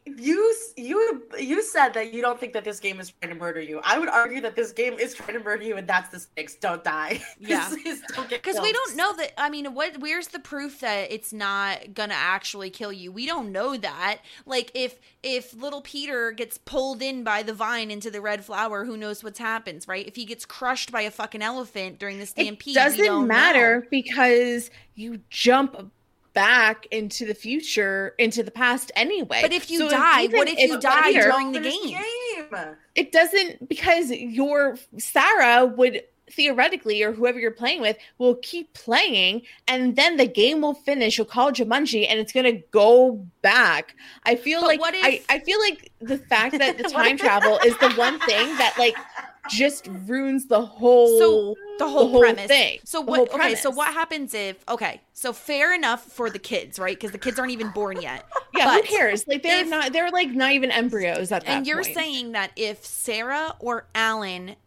you said that you don't think that this game is trying to murder you. I would argue that this game is trying to murder you, and that's the stakes. Don't die. Yeah, because we don't know that. I mean, where's the proof that it's not gonna actually kill you? We don't know that. Like, if little Peter gets pulled in by the vine into the red flower, who knows what happens, right? If he gets crushed by a fucking elephant during the stampede, it doesn't matter because you jump back into the future, into the past anyway. But if you die, what if you die during the game? It doesn't, because your Sarah would theoretically, or whoever you're playing with will keep playing, and then the game will finish. You'll call Jumanji, and it's gonna go back. I feel like I feel like the fact that the time travel is the one thing that like just ruins the whole premise thing. So what? Okay, so what happens if? Okay, so fair enough for the kids, right? Because the kids aren't even born yet. Yeah, but who cares? Like they're like not even embryos at that point. And you're saying that if Sarah or Alan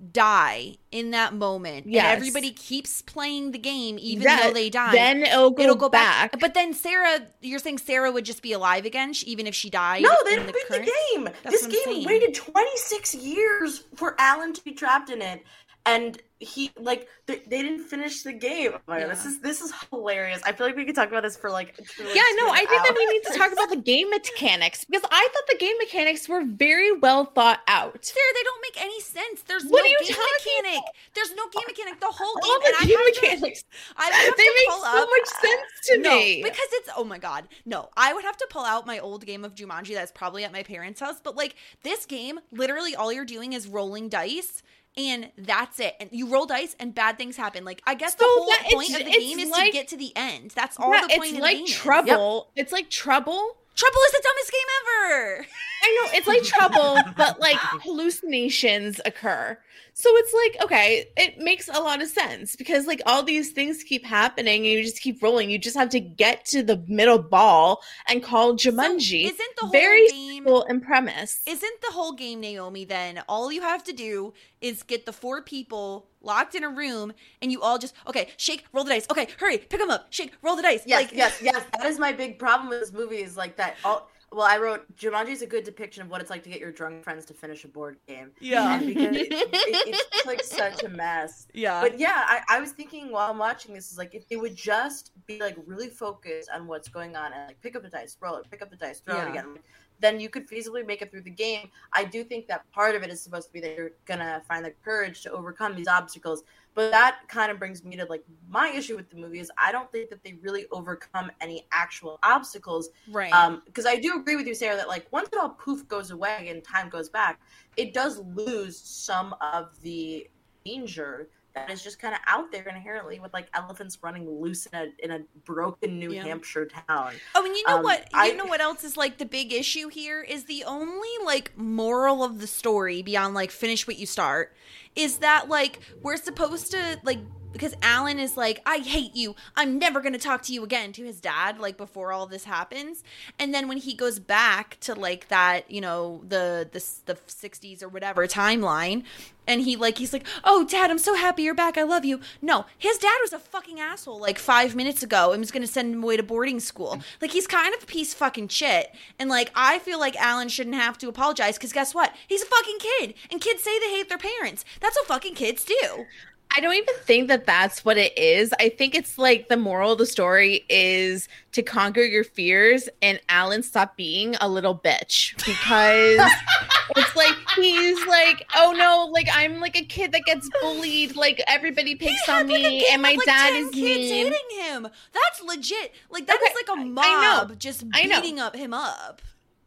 die in that moment, and everybody keeps playing the game even though they die, then it'll go back. But then you're saying Sarah would just be alive again even if she died? No, they didn't beat the game. This game waited 26 years for Alan to be trapped in it, and he like they didn't finish the game. Oh my God, this is hilarious. I feel like we could talk about this for like I think that we need to talk about the game mechanics, because I thought the game mechanics were very well thought out. Sarah, they don't make any sense. There's no game mechanic. There's no game mechanic. The whole game. The game mechanics. They make so much sense to me. Because it's oh my God. No, I would have to pull out my old game of Jumanji that's probably at my parents' house. But like this game, literally all you're doing is rolling dice. And that's it. And you roll dice and bad things happen. Like, I guess the whole point of the game is to get to the end. That's all the point of the game. It's like Trouble. It's like Trouble. Trouble is the dumbest game ever. I know. It's like Trouble, but like hallucinations occur. So it's like, okay, it makes a lot of sense because like all these things keep happening and you just keep rolling. You just have to get to the middle ball and call Jumanji. So isn't the whole very game simple in premise? Isn't the whole game, Naomi, then all you have to do is get the 4 people locked in a room and you all just, okay, shake, roll the dice. Okay, hurry, pick them up, shake, roll the dice. Yes. That is my big problem with this movie is like that. Well, I wrote Jumanji is a good depiction of what it's like to get your drunk friends to finish a board game. Yeah. And because it's like such a mess. Yeah. But yeah, I was thinking while I'm watching this is like if they would just be like really focused on what's going on and like pick up the dice, roll it, pick up the dice, throw it again. Then you could feasibly make it through the game. I do think that part of it is supposed to be that you're gonna find the courage to overcome these obstacles. But that kind of brings me to like my issue with the movie is I don't think that they really overcome any actual obstacles. Right. Because I do agree with you, Sarah, that like once it all poof goes away and time goes back, it does lose some of the danger that is just kind of out there inherently with like elephants running loose in a broken New Hampshire town. Oh, and you know what? You know what else is like the big issue here is the only like moral of the story beyond like finish what you start is that like we're supposed to like because Alan is like, I hate you. I'm never going to talk to you again to his dad, like before all this happens. And then when he goes back to like that, you know, the 60s or whatever timeline, and he's like, oh, Dad, I'm so happy you're back. I love you. No, his dad was a fucking asshole like 5 minutes ago and was going to send him away to boarding school. Like, he's kind of a piece of fucking shit. And like, I feel like Alan shouldn't have to apologize because guess what? He's a fucking kid. And kids say they hate their parents. That's what fucking kids do. I don't even think that that's what it is. I think it's like the moral of the story is to conquer your fears and Alan stop being a little bitch because it's like he's like, oh no, like I'm like a kid that gets bullied, like everybody picks on me and my dad is mean. Hitting him. That's legit. Like that is like a mob just beating him up.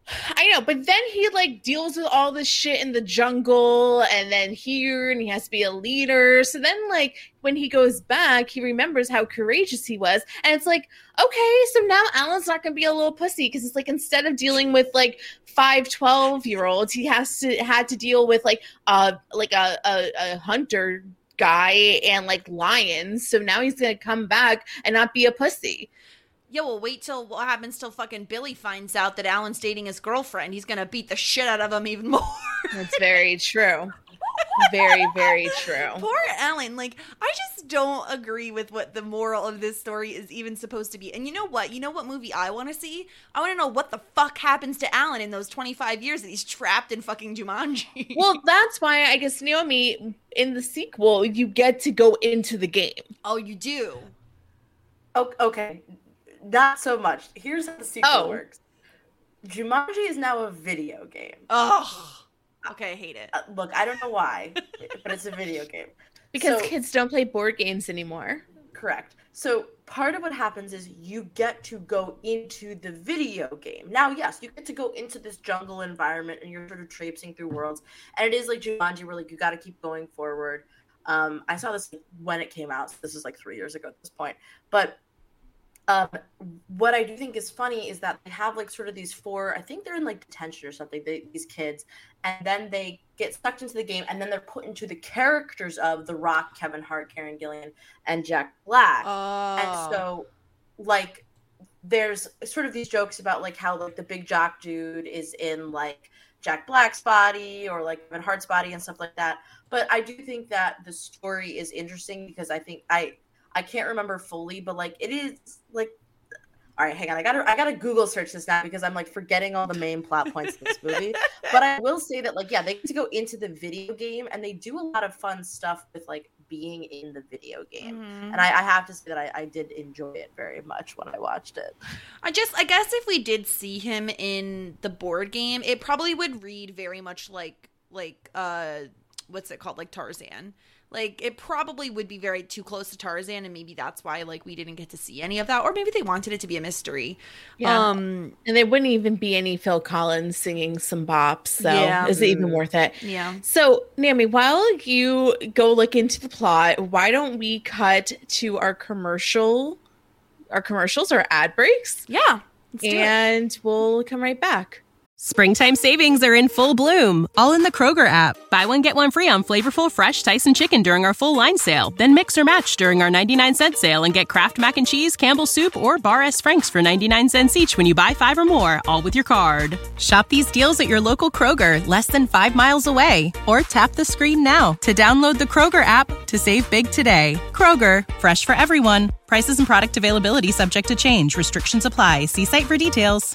I know, but then he like deals with all this shit in the jungle and then here and he has to be a leader. So then like when he goes back, he remembers how courageous he was. And it's like, okay, so now Alan's not going to be a little pussy because it's like instead of dealing with like 12-year-olds, he had to deal with like a hunter guy and like lions. So now he's going to come back and not be a pussy. Yeah, well, wait till what happens till fucking Billy finds out that Alan's dating his girlfriend. He's going to beat the shit out of him even more. That's very true. Very, very true. Poor Alan. Like, I just don't agree with what the moral of this story is even supposed to be. And you know what? You know what movie I want to see? I want to know what the fuck happens to Alan in those 25 years that he's trapped in fucking Jumanji. Well, that's why I guess, Naomi, in the sequel, you get to go into the game. Oh, you do? Okay. Not so much. Here's how the sequel works. Jumanji is now a video game. Oh, okay, I hate it. Look, I don't know why, but it's a video game. Because kids don't play board games anymore. Correct. So part of what happens is you get to go into the video game. Now, yes, you get to go into this jungle environment and you're sort of traipsing through worlds. And it is like Jumanji where like you got to keep going forward. I saw this when it came out, so this is like 3 years ago at this point. But what I do think is funny is that they have like sort of these four, I think they're in like detention or something, these kids, and then they get sucked into the game, and then they're put into the characters of The Rock, Kevin Hart, Karen Gillan, and Jack Black. And so like there's sort of these jokes about like how like the big jock dude is in like Jack Black's body or like Kevin Hart's body and stuff like that. But I do think that the story is interesting because I think I can't remember fully, but like it is like, all right, hang on. I gotta Google search this now because I'm like forgetting all the main plot points in this movie. But I will say that like, yeah, they get to go into the video game and they do a lot of fun stuff with like being in the video game. And I have to say that I did enjoy it very much when I watched it. I guess if we did see him in the board game, it probably would read very much like what's it called? Like Tarzan. Like, it probably would be very too close to Tarzan, and maybe that's why, like, we didn't get to see any of that. Or maybe they wanted it to be a mystery. Yeah. And there wouldn't even be any Phil Collins singing some bops, so is it even worth it? Yeah. So, Naomi, while you go look into the plot, why don't we cut to our commercials, our ad breaks? Yeah. And we'll come right back. Springtime savings are in full bloom, all in the Kroger app. Buy one, get one free on flavorful, fresh Tyson chicken during our full line sale. Then mix or match during our 99-cent sale and get Kraft Mac and Cheese, Campbell's Soup, or Bar S. Frank's for 99 cents each when you buy 5 or more, all with your card. Shop these deals at your local Kroger, less than 5 miles away. Or tap the screen now to download the Kroger app to save big today. Kroger, fresh for everyone. Prices and product availability subject to change. Restrictions apply. See site for details.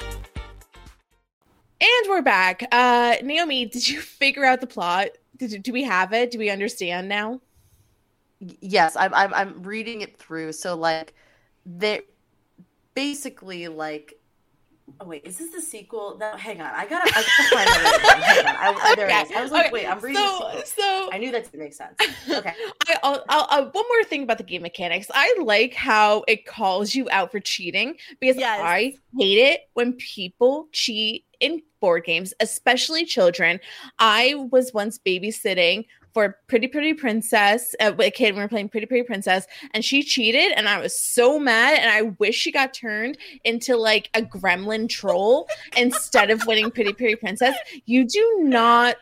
And we're back. Naomi, did you figure out the plot? Do we have it? Do we understand now? Yes, I'm reading it through. So like, they basically like. Oh wait, is this the sequel? No, hang on. I gotta find it. Hang on. There it is. I was like, wait, I'm reading the sequel. So I knew that didn't make sense. Okay. I'll one more thing about the game mechanics. I like how it calls you out for cheating because I hate it when people cheat in board games, especially children. I was once babysitting for Pretty Princess, a kid when we were playing Pretty Princess, and she cheated, and I was so mad, and I wish she got turned into like a gremlin troll instead of winning Pretty Princess. You do not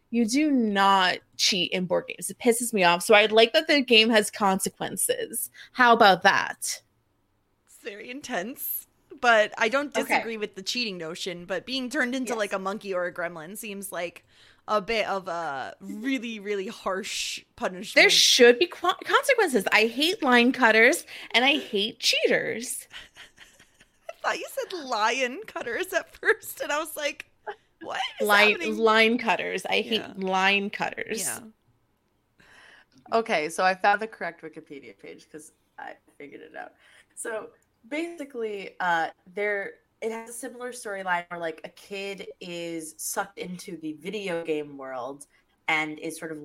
cheat in board games. It pisses me off. So I like that the game has consequences. How about that? It's very intense. But I don't disagree with the cheating notion, but being turned into like a monkey or a gremlin seems like a bit of a really, really harsh punishment. There should be consequences. I hate line cutters and I hate cheaters. I thought you said lion cutters at first, and I was like, what is line cutters. I hate line cutters. Yeah. Okay, so I found the correct Wikipedia page because I figured it out. So basically, it has a similar storyline where like a kid is sucked into the video game world and is sort of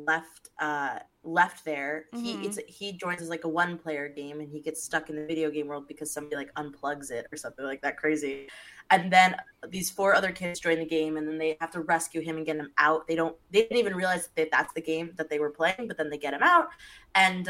left there. He joins as like a one-player game and he gets stuck in the video game world because somebody like unplugs it or something like that crazy. And then these 4 other kids join the game and then they have to rescue him and get him out. They didn't even realize that that's the game that they were playing, but then they get him out. And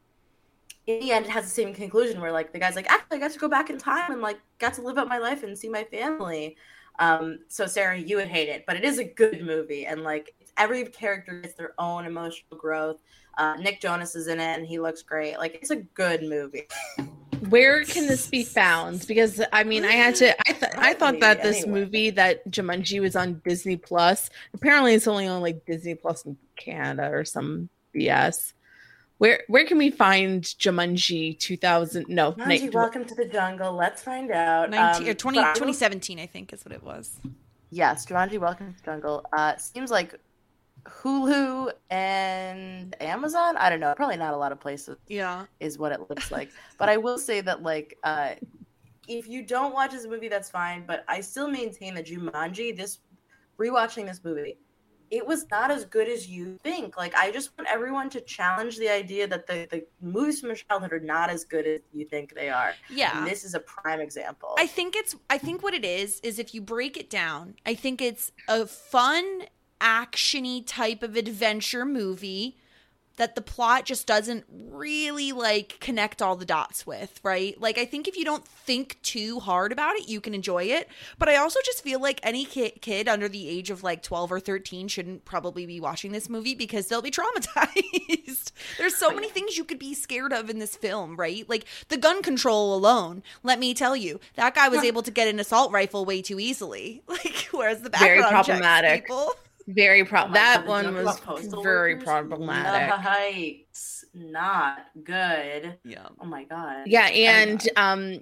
in the end, it has the same conclusion where like the guy's like, actually, I got to go back in time and like got to live out my life and see my family. So Sarah, you would hate it, but it is a good movie, and like every character gets their own emotional growth. Nick Jonas is in it, and he looks great. Like it's a good movie. Where can this be found? Because I mean, I thought that this movie, that Jumanji, was on Disney Plus. Apparently, it's only on like Disney Plus in Canada or some BS. Where can we find Jumanji 2000? No, Jumanji, Welcome to the Jungle. Let's find out. 2017, I think, is what it was. Yes, Jumanji, Welcome to the Jungle. Seems like Hulu and Amazon. I don't know. Probably not a lot of places. Yeah, is what it looks like. But I will say that like, if you don't watch this movie, that's fine. But I still maintain that Jumanji, rewatching this movie, it was not as good as you think. Like, I just want everyone to challenge the idea that the movies from your childhood are not as good as you think they are. Yeah. And this is a prime example. I think what it is if you break it down, I think it's a fun, action-y type of adventure movie that the plot just doesn't really like connect all the dots with, right? Like I think if you don't think too hard about it, you can enjoy it. But I also just feel like any kid under the age of like 12 or 13 shouldn't probably be watching this movie because they'll be traumatized. There's so many things you could be scared of in this film, right? Like the gun control alone, let me tell you, that guy was able to get an assault rifle way too easily. Like whereas the background very problematic checks people. Very that God, one was very problematic. Yikes. Not good. Yeah. Oh my God. Yeah, and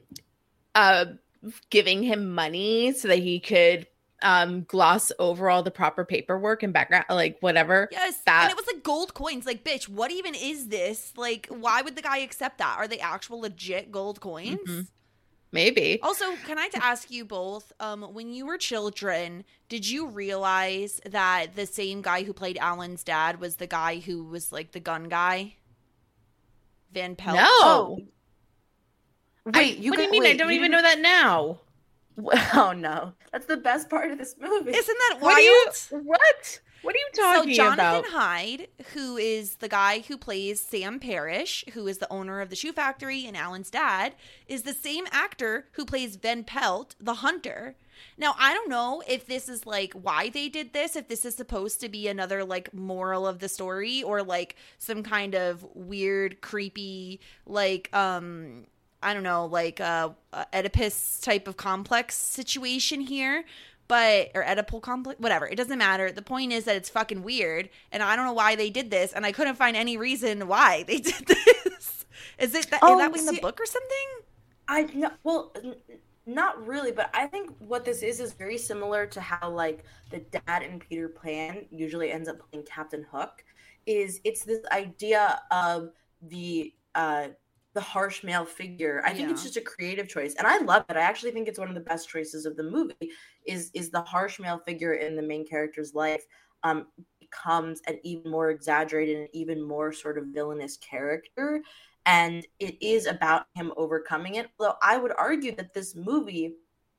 giving him money so that he could gloss over all the proper paperwork and background, like whatever. Yes, and it was like gold coins. Like, bitch, what even is this? Like, why would the guy accept that? Are they actual legit gold coins? Mm-hmm. Maybe. Also, can I ask you both, when you were children, did you realize that the same guy who played Alan's dad was the guy who was like the gun guy? Van Pelt? No. Oh. Wait, what do you mean? I don't even know that now. Oh no, that's the best part of this movie. Isn't that wild? What are you talking about? So about? Jonathan Hyde, who is the guy who plays Sam Parrish, who is the owner of the shoe factory and Alan's dad, is the same actor who plays Van Pelt, the hunter. Now, I don't know if this is like why they did this, if this is supposed to be another like moral of the story or like some kind of weird, creepy, like, I don't know, like Oedipus type of complex situation here. But, or Oedipal complex, whatever. It doesn't matter. The point is that it's fucking weird. And I don't know why they did this. And I couldn't find any reason why they did this. Is that in the book or something? Not really. But I think what this is very similar to how, like, the dad in Peter Pan usually ends up playing Captain Hook. It's this idea of the harsh male figure. I think it's just a creative choice. And I love it. I actually think it's one of the best choices of the movie is the harsh male figure in the main character's life becomes an even more exaggerated and even more sort of villainous character. And it is about him overcoming it. Although I would argue that this movie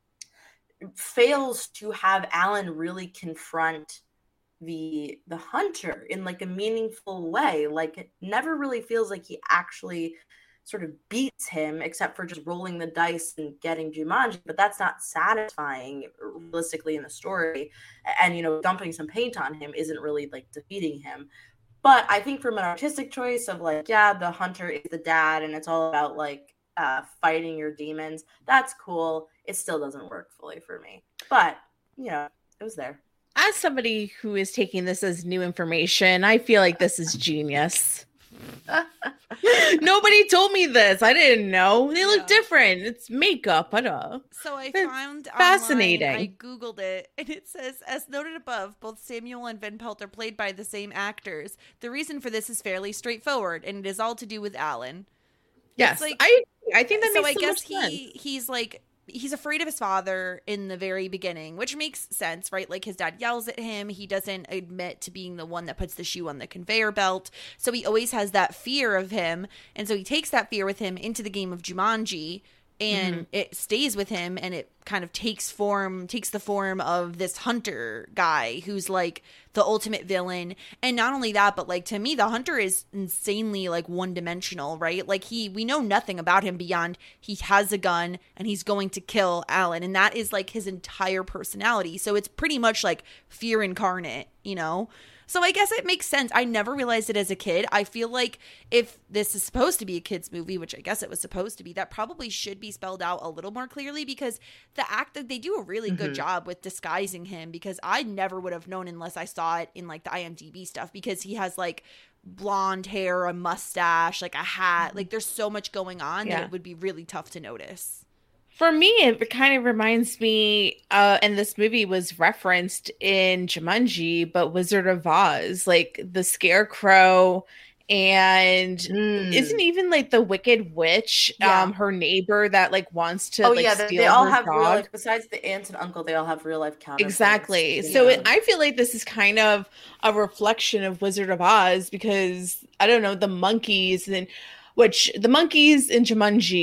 fails to have Alan really confront the hunter in like a meaningful way. Like it never really feels like he actually sort of beats him except for just rolling the dice and getting Jumanji, but that's not satisfying realistically in the story. And, you know, dumping some paint on him isn't really like defeating him. But I think from an artistic choice of like, yeah, the hunter is the dad and it's all about like fighting your demons, that's cool. It still doesn't work fully for me. But, you know, it was there. As somebody who is taking this as new information, I feel like this is genius. Nobody told me this. I didn't know. They look different. It's makeup. So I found fascinating. Online, I Googled it, and it says, as noted above, both Samuel and Van Pelt are played by the same actors. The reason for this is fairly straightforward, and it is all to do with Alan. Yes, like, I think that makes so much sense. He's like, he's afraid of his father in the very beginning, which makes sense, right? Like his dad yells at him. He doesn't admit to being the one that puts the shoe on the conveyor belt. So he always has that fear of him. And so he takes that fear with him into the game of Jumanji, and it stays with him, and it kind of takes the form of this hunter guy who's like the ultimate villain. And not only that, but like to me, the hunter is insanely like one-dimensional, right? Like we know nothing about him beyond he has a gun and he's going to kill Alan, and that is like his entire personality. So it's pretty much like fear incarnate, you know? So I guess it makes sense. I never realized it as a kid. I feel like if this is supposed to be a kid's movie, which I guess it was supposed to be, that probably should be spelled out a little more clearly, because the actor, they do a really good job with disguising him, because I never would have known unless I saw it in like the IMDb stuff, because he has like blonde hair, a mustache, like a hat. Like there's so much going on that it would be really tough to notice. For me, it kind of reminds me, and this movie was referenced in Jumanji, but Wizard of Oz, like the Scarecrow, and isn't even like the Wicked Witch, her neighbor that like wants to steal they all her have dog. real life, besides the aunt and uncle, they all have real life counterparts. Exactly. So I feel like this is kind of a reflection of Wizard of Oz, because I don't know, the monkeys in Jumanji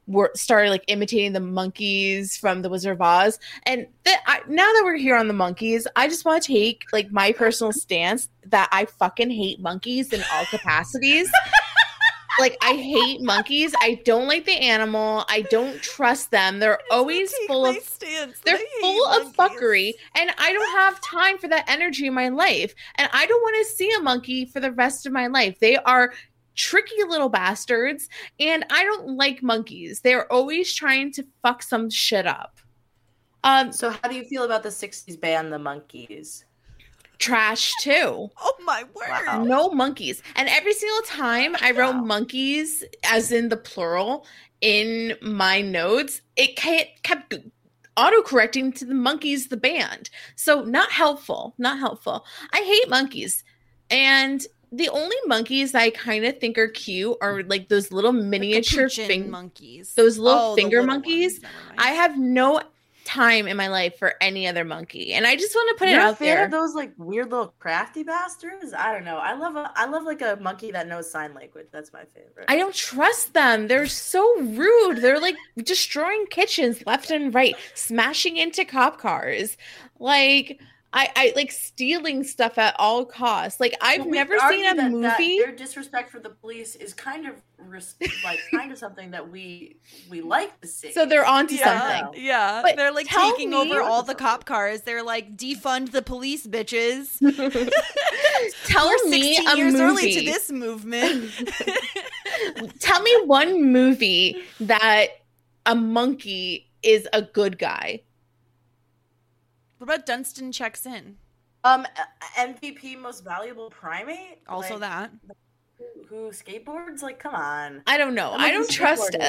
started like imitating the monkeys from the Wizard of Oz. And now that we're here on the monkeys, I just want to take like my personal stance that I fucking hate monkeys in all capacities. Like, I hate monkeys. I don't like the animal. I don't trust them. They're always full of fuckery, and I don't have time for that energy in my life. And I don't want to see a monkey for the rest of my life. They are tricky little bastards, and I don't like monkeys. They're always trying to fuck some shit up. So how do you feel about the 60s band, The Monkees? Trash too. Oh my word. Wow. No monkeys. And every single time I wrote monkeys, as in the plural, in my notes, it kept autocorrecting to the Monkees, the band. So not helpful. I hate monkeys. And the only monkeys that I kind of think are cute are like those little miniature monkeys. Those little finger monkeys. I have no time in my life for any other monkey, and I just want to put it out there. Those like weird little crafty bastards. I don't know. I love like a monkey that knows sign language. That's my favorite. I don't trust them. They're so rude. They're like destroying kitchens left and right, smashing into cop cars. Like I like stealing stuff at all costs. Like I've never seen a movie. That their disrespect for the police is kind of something that we like to see. So they're onto something. Yeah, but they're like taking over all the cop cars. They're like, defund the police, bitches. Tell me 16 years early to this movement. Tell me one movie that a monkey is a good guy. What about Dunstan Checks In? MVP, most valuable primate. Also, like, that who skateboards? Like, come on. I don't know. I don't trust them.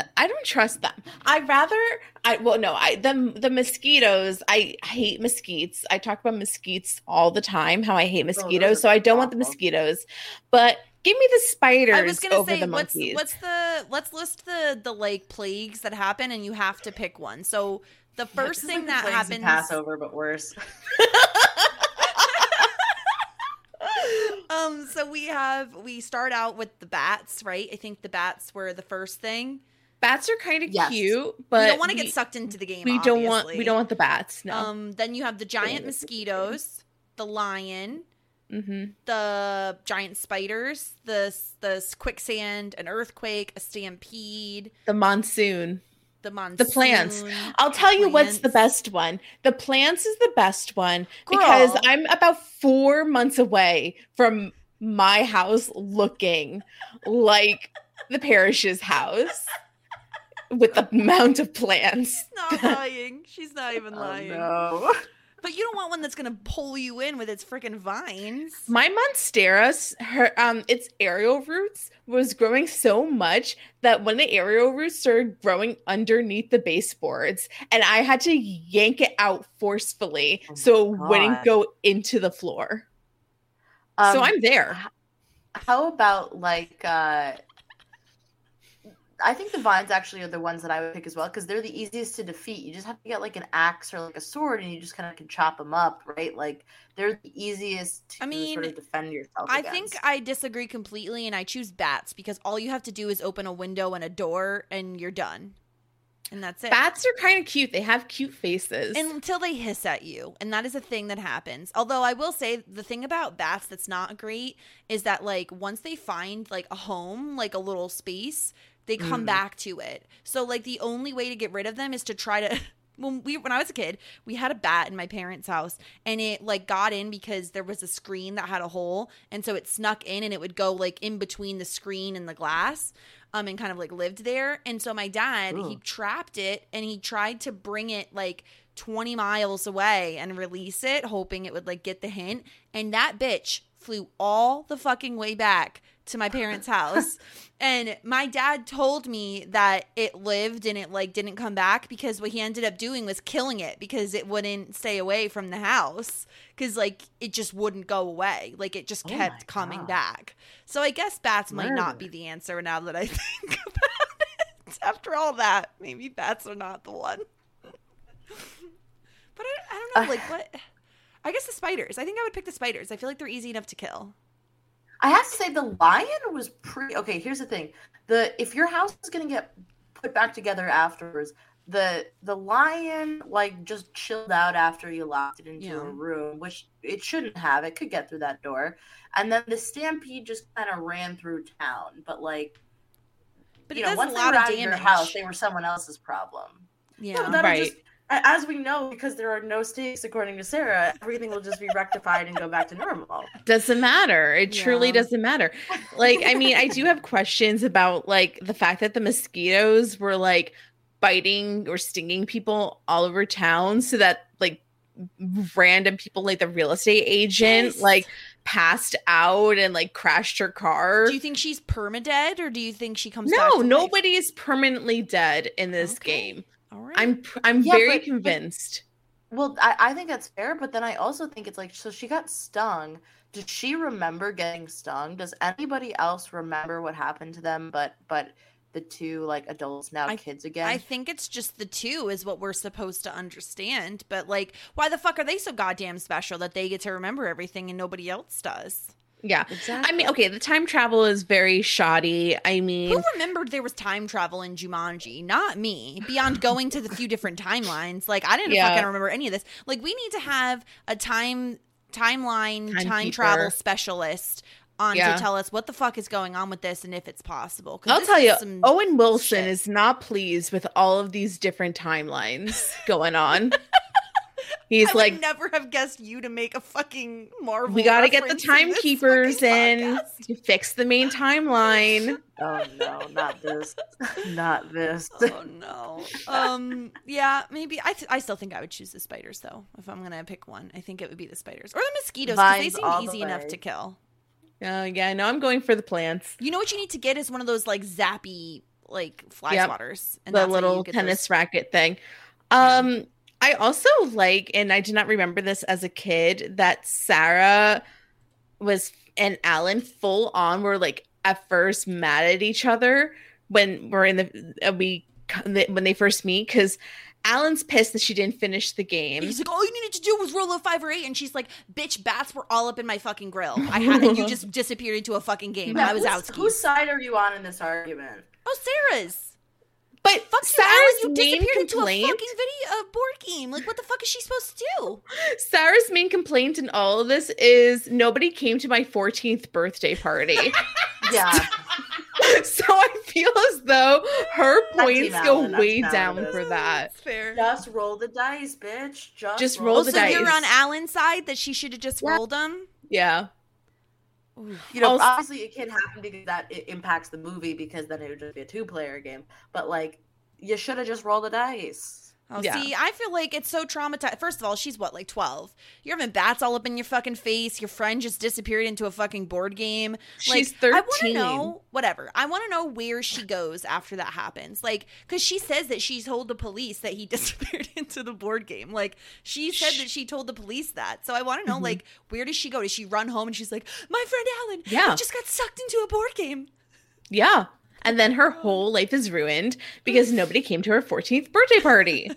The mosquitoes. I hate mesquites. I talk about mesquites all the time. How I hate mosquitoes. So I don't want the mosquitoes. But give me the spiders. I was gonna over say, the monkeys. Let's list the like plagues that happen, and you have to pick one. So. The first thing that happens, Passover, but worse. So we start out with the bats, right? I think the bats were the first thing. Bats are kind of cute, but we don't want to get sucked into the game. We don't want the bats. No. Then you have the giant mosquitoes, the lion, the giant spiders, the quicksand, an earthquake, a stampede, the monsoon. The plants. I'll tell you what's the best one. The plants is the best one because I'm about 4 months away from my house looking like the parish's house with the amount of plants. She's not lying. She's not even lying. No. But you don't want one that's going to pull you in with its freaking vines. My monstera, its aerial roots was growing so much that when the aerial roots started growing underneath the baseboards, and I had to yank it out forcefully so it wouldn't go into the floor. So I'm there. How about like... I think the vines actually are the ones that I would pick as well because they're the easiest to defeat. You just have to get like an axe or like a sword and you just kind of can chop them up, right? Like they're the easiest to sort of defend yourself against. I think I disagree completely and I choose bats because all you have to do is open a window and a door and you're done. And that's it. Bats are kind of cute. They have cute faces. Until they hiss at you. And that is a thing that happens. Although I will say the thing about bats that's not great is that like once they find like a home, like a little space, they come back to it. So, like, the only way to get rid of them is to try to... When I was a kid, we had a bat in my parents' house, and it, like, got in because there was a screen that had a hole, and so it snuck in, and it would go, like, in between the screen and the glass, and kind of, like, lived there. And so my dad, he trapped it, and he tried to bring it, like, 20 miles away and release it, hoping it would, like, get the hint. And that bitch flew all the fucking way back to my parents' house. And my dad told me that it lived and it like didn't come back because what he ended up doing was killing it because it wouldn't stay away from the house because like it just wouldn't go away. Like it just kept coming back. So I guess bats might not be the answer now that I think about it. After all that, maybe bats are not the one. But I don't know, like what? I guess the spiders. I think I would pick the spiders. I feel like they're easy enough to kill. I have to say the lion was pretty... Okay, here's the thing. If your house is going to get put back together afterwards. The lion like just chilled out after you locked it into a room, which it shouldn't have. It could get through that door. And then the stampede just kind of ran through town. But like, but you know, once they were out of your house, they were someone else's problem. Yeah, no, right. As we know, because there are no stakes, according to Sarah, everything will just be rectified and go back to normal. Doesn't matter. It truly doesn't matter. Like, I mean, I do have questions about like the fact that the mosquitoes were like biting or stinging people all over town, so that like random people, like the real estate agent, like passed out and like crashed her car. Do you think she's permadead, or do you think she comes back? No, nobody is permanently dead in this game. All right. I'm very convinced. Well, I think that's fair, but then I also think it's like, so she got stung. Does she remember getting stung? Does anybody else remember what happened to them but the two like adults, now kids again? I think it's just the two is what we're supposed to understand. But like, why the fuck are they so goddamn special that they get to remember everything and nobody else does? Yeah, exactly. I mean, okay, the time travel is very shoddy. I mean, who remembered there was time travel in Jumanji? Not me. Beyond going to the few different timelines, like I didn't fucking remember any of this. Like, we need to have a time travel specialist on to tell us what the fuck is going on with this and if it's possible. I'll tell you, Owen Wilson is not pleased with all of these different timelines going on. He's I would never have guessed you to make a fucking Marvel. We got to get the timekeepers in to fix the main timeline. Oh no, not this. Not this. Oh no. Yeah, maybe I still think I would choose the spiders though. If I'm going to pick one, I think it would be the spiders or the mosquitoes because they seem easy enough to kill. Yeah, no, I'm going for the plants. You know what you need to get is one of those like zappy like fly swatters, and the little tennis racket thing. I also like, and I did not remember this as a kid, that Sarah and Alan full on were like at first mad at each other when we're in when they first meet, because Alan's pissed that she didn't finish the game. He's like, all you needed to do was roll a 5 or 8. And she's like, bitch, bats were all up in my fucking grill. And you just disappeared into a fucking game. I was out. Whose side are you on in this argument? Oh, Sarah's. But fuck you, Alan, you disappeared into a fucking board game. Like, what the fuck is she supposed to do? Sarah's main complaint in all of this is nobody came to my 14th birthday party. Yeah. So I feel as though her points go way down for that. That's fair. Just roll the dice, bitch. Just roll the dice. So you're on Alan's side that she should have just rolled them? Yeah. You know, obviously it can't happen because it impacts the movie, because then it would just be a 2-player game. But like, you should have just rolled the dice. Oh, yeah. See, I feel like it's so traumatized. First of all, she's what, like 12? You're having bats all up in your fucking face. Your friend just disappeared into a fucking board game. She's 13. I want to know, whatever. I want to know where she goes after that happens. Like, because she says that she told the police that he disappeared into the board game. Like, she said that she told the police that. So I want to know, like, where does she go? Does she run home and she's like, my friend Alan just got sucked into a board game? Yeah. And then her whole life is ruined because nobody came to her 14th birthday party.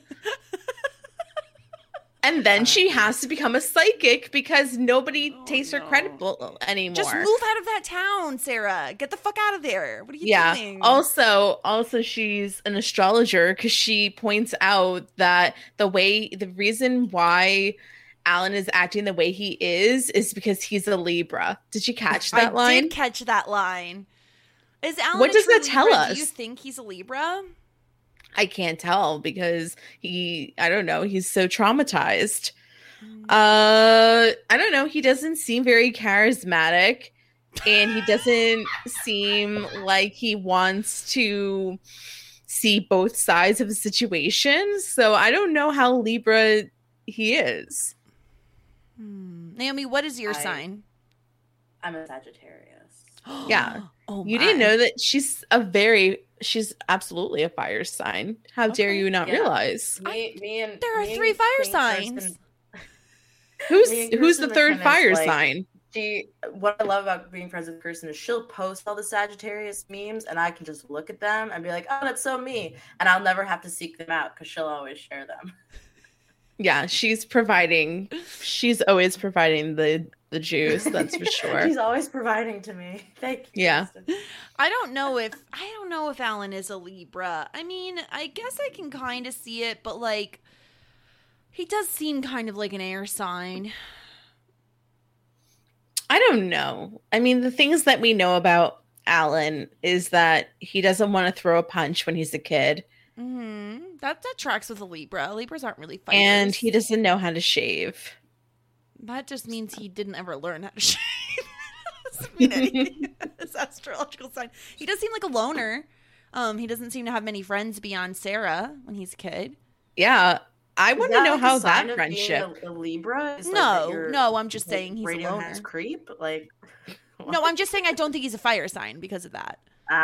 And then she has to become a psychic because nobody takes her credible anymore. Just move out of that town, Sarah. Get the fuck out of there. What are you doing? Also, she's an astrologer because she points out that the reason why Alan is acting the way he is because he's a Libra. Did you catch that line? I did catch that line. Is Alan what does that tell Libra? us? Do you think he's a Libra? I can't tell because I don't know, he's so traumatized. I don't know, he doesn't seem very charismatic and he doesn't seem like he wants to see both sides of the situation. So I don't know how Libra he is. Naomi, what is your sign? I'm a Sagittarius. Yeah. You didn't know that she's absolutely a fire sign. How dare you not realize? There are 3 fire signs. Who's the third fire sign? What I love about being friends with Kirsten is she'll post all the Sagittarius memes and I can just look at them and be like, oh, that's so me. And I'll never have to seek them out because she'll always share them. Yeah, she's always providing the the Jews, that's for sure. He's always providing to me. Thank you. Yeah. Kristen. I don't know if Alan is a Libra. I mean, I guess I can kind of see it, but like he does seem kind of like an air sign. I don't know. I mean, the things that we know about Alan is that he doesn't want to throw a punch when he's a kid. Mm-hmm. That tracks with a Libra. Libras aren't really fighters. And he doesn't know how to shave. That just means he didn't ever learn how to shave. Doesn't mean anything. It's astrological sign. He does seem like a loner. He doesn't seem to have many friends beyond Sarah when he's a kid. Yeah. I want to know like how a sign that of friendship. being a Libra is No, I'm just saying he's a Radiohead's loner. creep. Like, No, I'm just saying I don't think he's a fire sign because of that.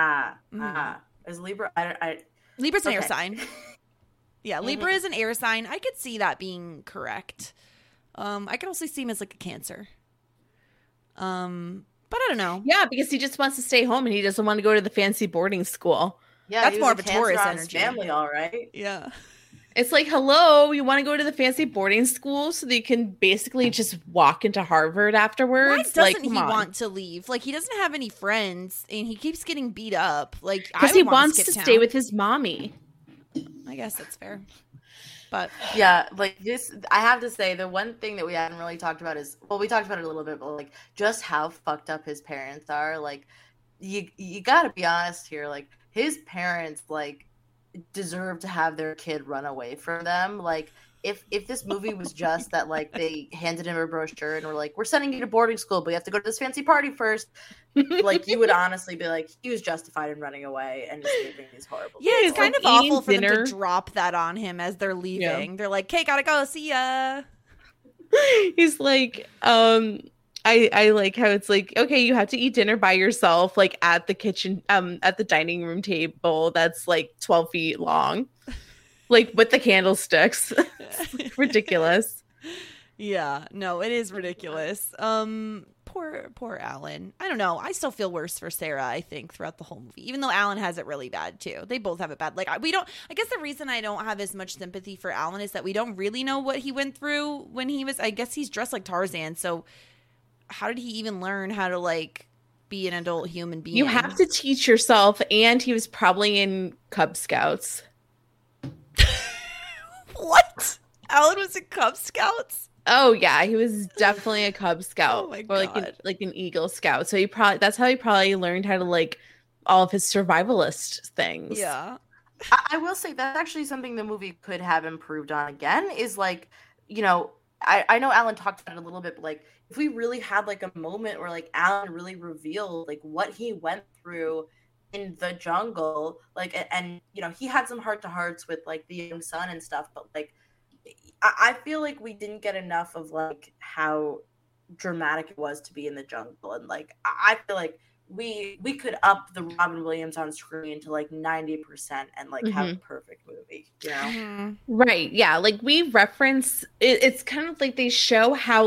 Is Libra? I Libra's an air sign. Yeah, Libra is an air sign. I could see that being correct. I could also see him as like a Cancer. But I don't know. Yeah, because he just wants to stay home and he doesn't want to go to the fancy boarding school. Yeah, That's he more was of a Taurus Cancer on his energy. family, all right. Yeah. It's like, hello, you want to go to the fancy boarding school so that you can basically just walk into Harvard afterwards? Why doesn't like, he come on. want to leave? Like, he doesn't have any friends and he keeps getting beat up. Like, Because he wants to stay with his mommy. I guess that's fair. But Yeah, like this, I have to say, the one thing that we haven't really talked about is, well, we talked about it a little bit, but like just how fucked up his parents are. Like, you gotta be honest here. Like, his parents, like, deserve to have their kid run away from them. Like, if this movie was just that, like, they handed him a brochure and were like, we're sending you to boarding school, but you have to go to this fancy party first. Like, you would honestly be like, he was justified in running away and just giving these horrible. yeah, it's kind of eating awful for them dinner. to drop that on him as they're leaving. They're like, "Okay, gotta go. See ya." He's like, I like how it's like, okay, you have to eat dinner by yourself, like at the kitchen, at the dining room table that's like 12 feet long, like with the candlesticks. Ridiculous. Yeah, no, it is ridiculous. Poor Alan. I don't know. I still feel worse for Sarah, I think, throughout the whole movie, even though Alan has it really bad too. They both have it bad. Like, I guess the reason I don't have as much sympathy for Alan is that we don't really know what he went through when he was, I guess he's dressed like Tarzan. So how did he even learn how to like be an adult human being? You have to teach yourself, and he was probably in Cub Scouts. What? Alan was in Cub Scouts? Oh yeah, he was definitely a Cub Scout. Oh my Or like an Eagle Scout. So that's how he probably learned how to like all of his survivalist things. Yeah. I will say that's actually something the movie could have improved on again, is like, you know, I know Alan talked about it a little bit, but like if we really had like a moment where like Alan really revealed like what he went through in the jungle, like, and you know, he had some heart to hearts with like the young son and stuff, but like I feel like we didn't get enough of like how dramatic it was to be in the jungle, and like I feel like we could up the Robin Williams on screen to like 90% and like have a perfect movie, you know? Mm-hmm. Right. Yeah. Like we reference it's kind of like they show how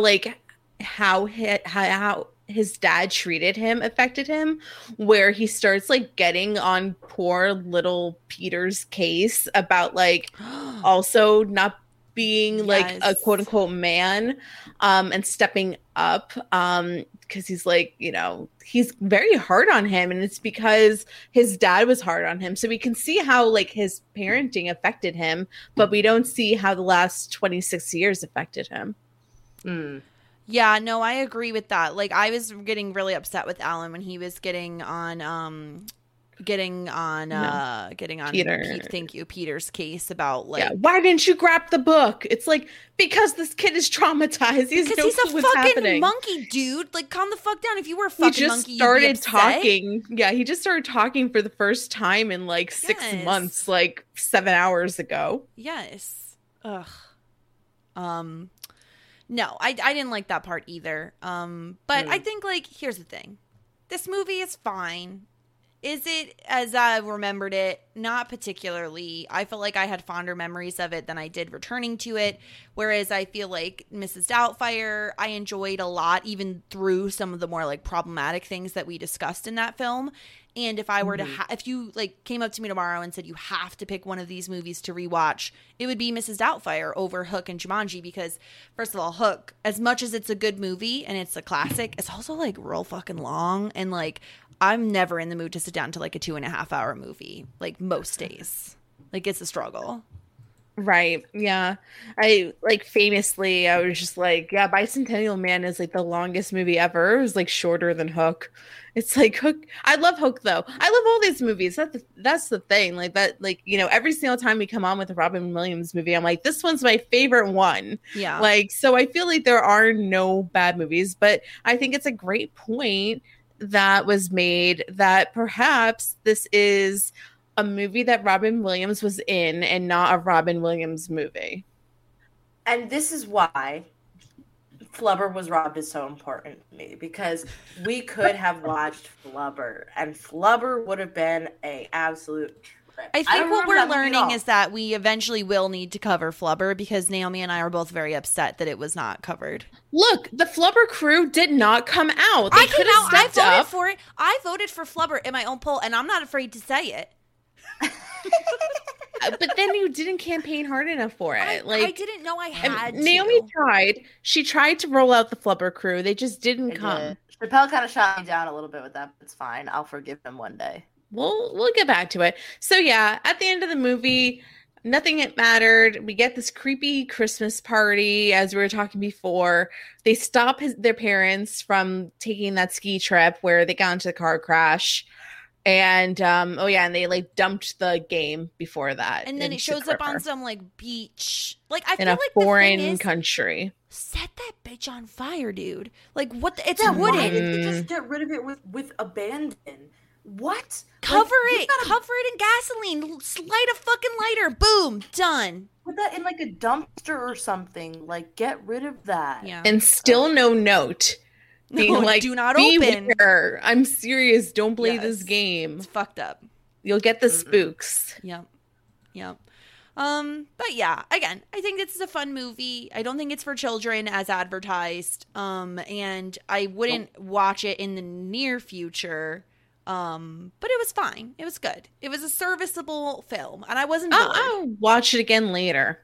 his dad treated him affected him, where he starts like getting on poor little Peter's case about like also not being like a quote unquote man and stepping up because he's like, you know, he's very hard on him, and it's because his dad was hard on him. So we can see how like his parenting affected him, but we don't see how the last 26 years affected him. Yeah, no, I agree with that. Like, I was getting really upset with Alan when he was getting on Peter. Thank you, Peter's case about like, why didn't you grab the book? It's like, because this kid is traumatized. He's because he's a what's fucking happening. monkey, dude. Like, calm the fuck down. If you were a fucking monkey, He just started you'd be upset. talking. Yeah, he just started talking for the first time in like 6 months, like 7 hours ago. Yes. Ugh. No, I didn't like that part either. But I think like here's the thing. This movie is fine. Is it as I remembered it? Not particularly. I feel like I had fonder memories of it than I did returning to it. Whereas I feel like Mrs. Doubtfire, I enjoyed a lot, even through some of the more like problematic things that we discussed in that film. And if I were to, if you like came up to me tomorrow and said you have to pick one of these movies to rewatch, it would be Mrs. Doubtfire over Hook and Jumanji. Because first of all, Hook, as much as it's a good movie and it's a classic, it's also like real fucking long. And like, I'm never in the mood to sit down to like a 2.5 hour movie, like most days. Like it's a struggle. Right. Yeah. I like famously, I was just like, yeah, Bicentennial Man is like the longest movie ever. It was like shorter than Hook. It's like Hook. I love Hook though. I love all these movies. That's the thing. Like that, like, you know, every single time we come on with a Robin Williams movie, I'm like, this one's my favorite one. Yeah. Like, so I feel like there are no bad movies, but I think it's a great point that was made that perhaps this is a movie that Robin Williams was in and not a Robin Williams movie. And this is why Flubber Was Robbed is so important to me, because we could have watched Flubber and Flubber would have been a absolute trip. I think what we're learning is that we eventually will need to cover Flubber because Naomi and I are both very upset that it was not covered. Look, the Flubber crew did not come out. They I came out. I voted up for it. I voted for Flubber in my own poll, and I'm not afraid to say it. But then you didn't campaign hard enough for it. I didn't know I had to. Naomi tried. She tried to roll out the Flubber crew. They just didn't come. Chappelle kind of shot me down a little bit with that, but it's fine. I'll forgive him one day. We'll get back to it. So yeah, at the end of the movie, nothing mattered. We get this creepy Christmas party, as we were talking before. They stop their parents from taking that ski trip where they got into the car crash. And and they like dumped the game before that. And then it shows up on some like beach, like I feel in a like foreign country. Set that bitch on fire, dude! Like what? It's wooden. Why didn't you just get rid of it with abandon? What? Cover it in gasoline. Light a fucking lighter. Boom, done. Put that in like a dumpster or something. Like get rid of that. Yeah. And still no note. Being like, do not open. Beware. I'm serious. Don't play this game. It's fucked up. You'll get the spooks. Yep. But yeah, again, I think this is a fun movie. I don't think it's for children as advertised. And I wouldn't watch it in the near future. But it was fine. It was good. It was a serviceable film, and I wasn't bored. I'll watch it again later.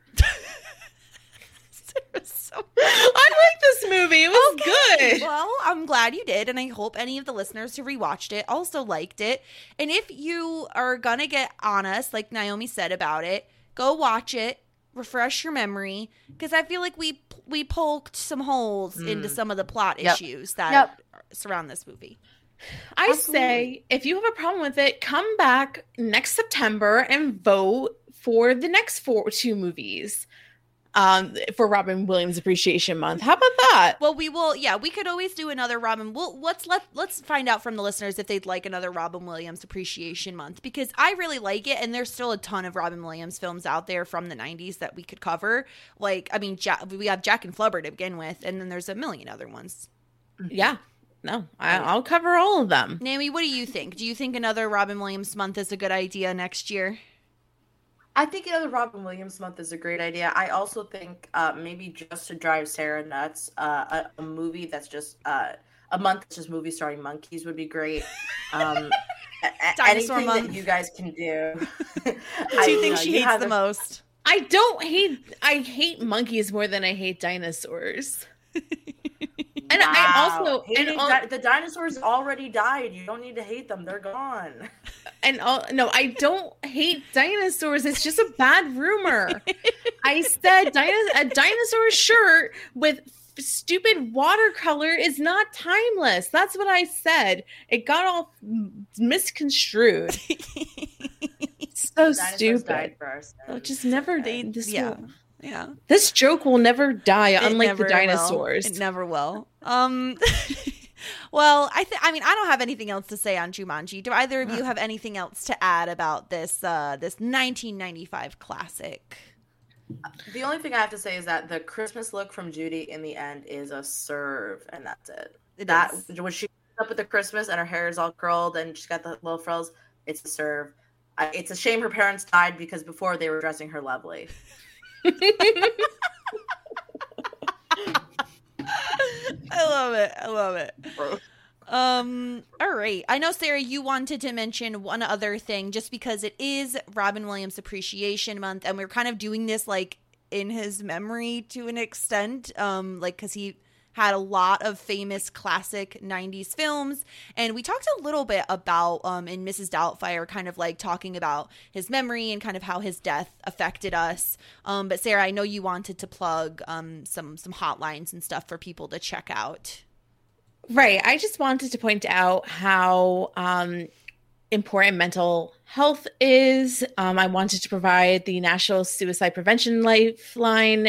I like this movie. It was good. Well, I'm glad you did, and I hope any of the listeners who rewatched it also liked it. And if you are gonna get on us, like Naomi said about it, go watch it, refresh your memory, because I feel like we poked some holes into some of the plot issues that surround this movie. I say, if you have a problem with it, come back next September and vote for the next 2 movies. For Robin Williams Appreciation Month. How about that? Well, we will. Yeah, we could always do another Robin. Let's find out from the listeners if they'd like another Robin Williams Appreciation Month, because I really like it, and there's still a ton of Robin Williams films out there from the 90s that we could cover. Like, I mean, we have Jack and Flubber to begin with, and then there's a million other ones. Yeah. No, I'll cover all of them. Naomi, what do you think? Do you think another Robin Williams month is a good idea next year? I think another Robin Williams month is a great idea. I also think maybe Just to Drive Sarah Nuts, a movie that's just a month that's just movies starring monkeys would be great. Dinosaur anything month. that you guys can do. What do you think she hates the most? I hate monkeys more than I hate dinosaurs. And wow. I also the dinosaurs already died. You don't need to hate them; they're gone. And no, I don't hate dinosaurs. It's just a bad rumor. I said a dinosaur shirt with stupid watercolor is not timeless. That's what I said. It got all misconstrued. So stupid. They'll just never. This joke will never die, unlike the dinosaurs. It never will. Well, I mean, I don't have anything else to say on Jumanji. Do either of you have anything else to add about this 1995 classic? The only thing I have to say is that the Christmas look from Judy in the end is a serve, and that's it. What she up with the Christmas and her hair is all curled and she's got the little frills. It's a serve. It's a shame her parents died because before they were dressing her lovely. I love it. All right. I know, Sarah, you wanted to mention one other thing just because it is Robin Williams Appreciation Month and we're kind of doing this like in his memory to an extent, like because he had a lot of famous classic 90s films. And we talked a little bit about in Mrs. Doubtfire, kind of like talking about his memory and kind of how his death affected us. But Sarah, I know you wanted to plug some hotlines and stuff for people to check out. Right. I just wanted to point out how important mental health is. I wanted to provide the National Suicide Prevention Lifeline,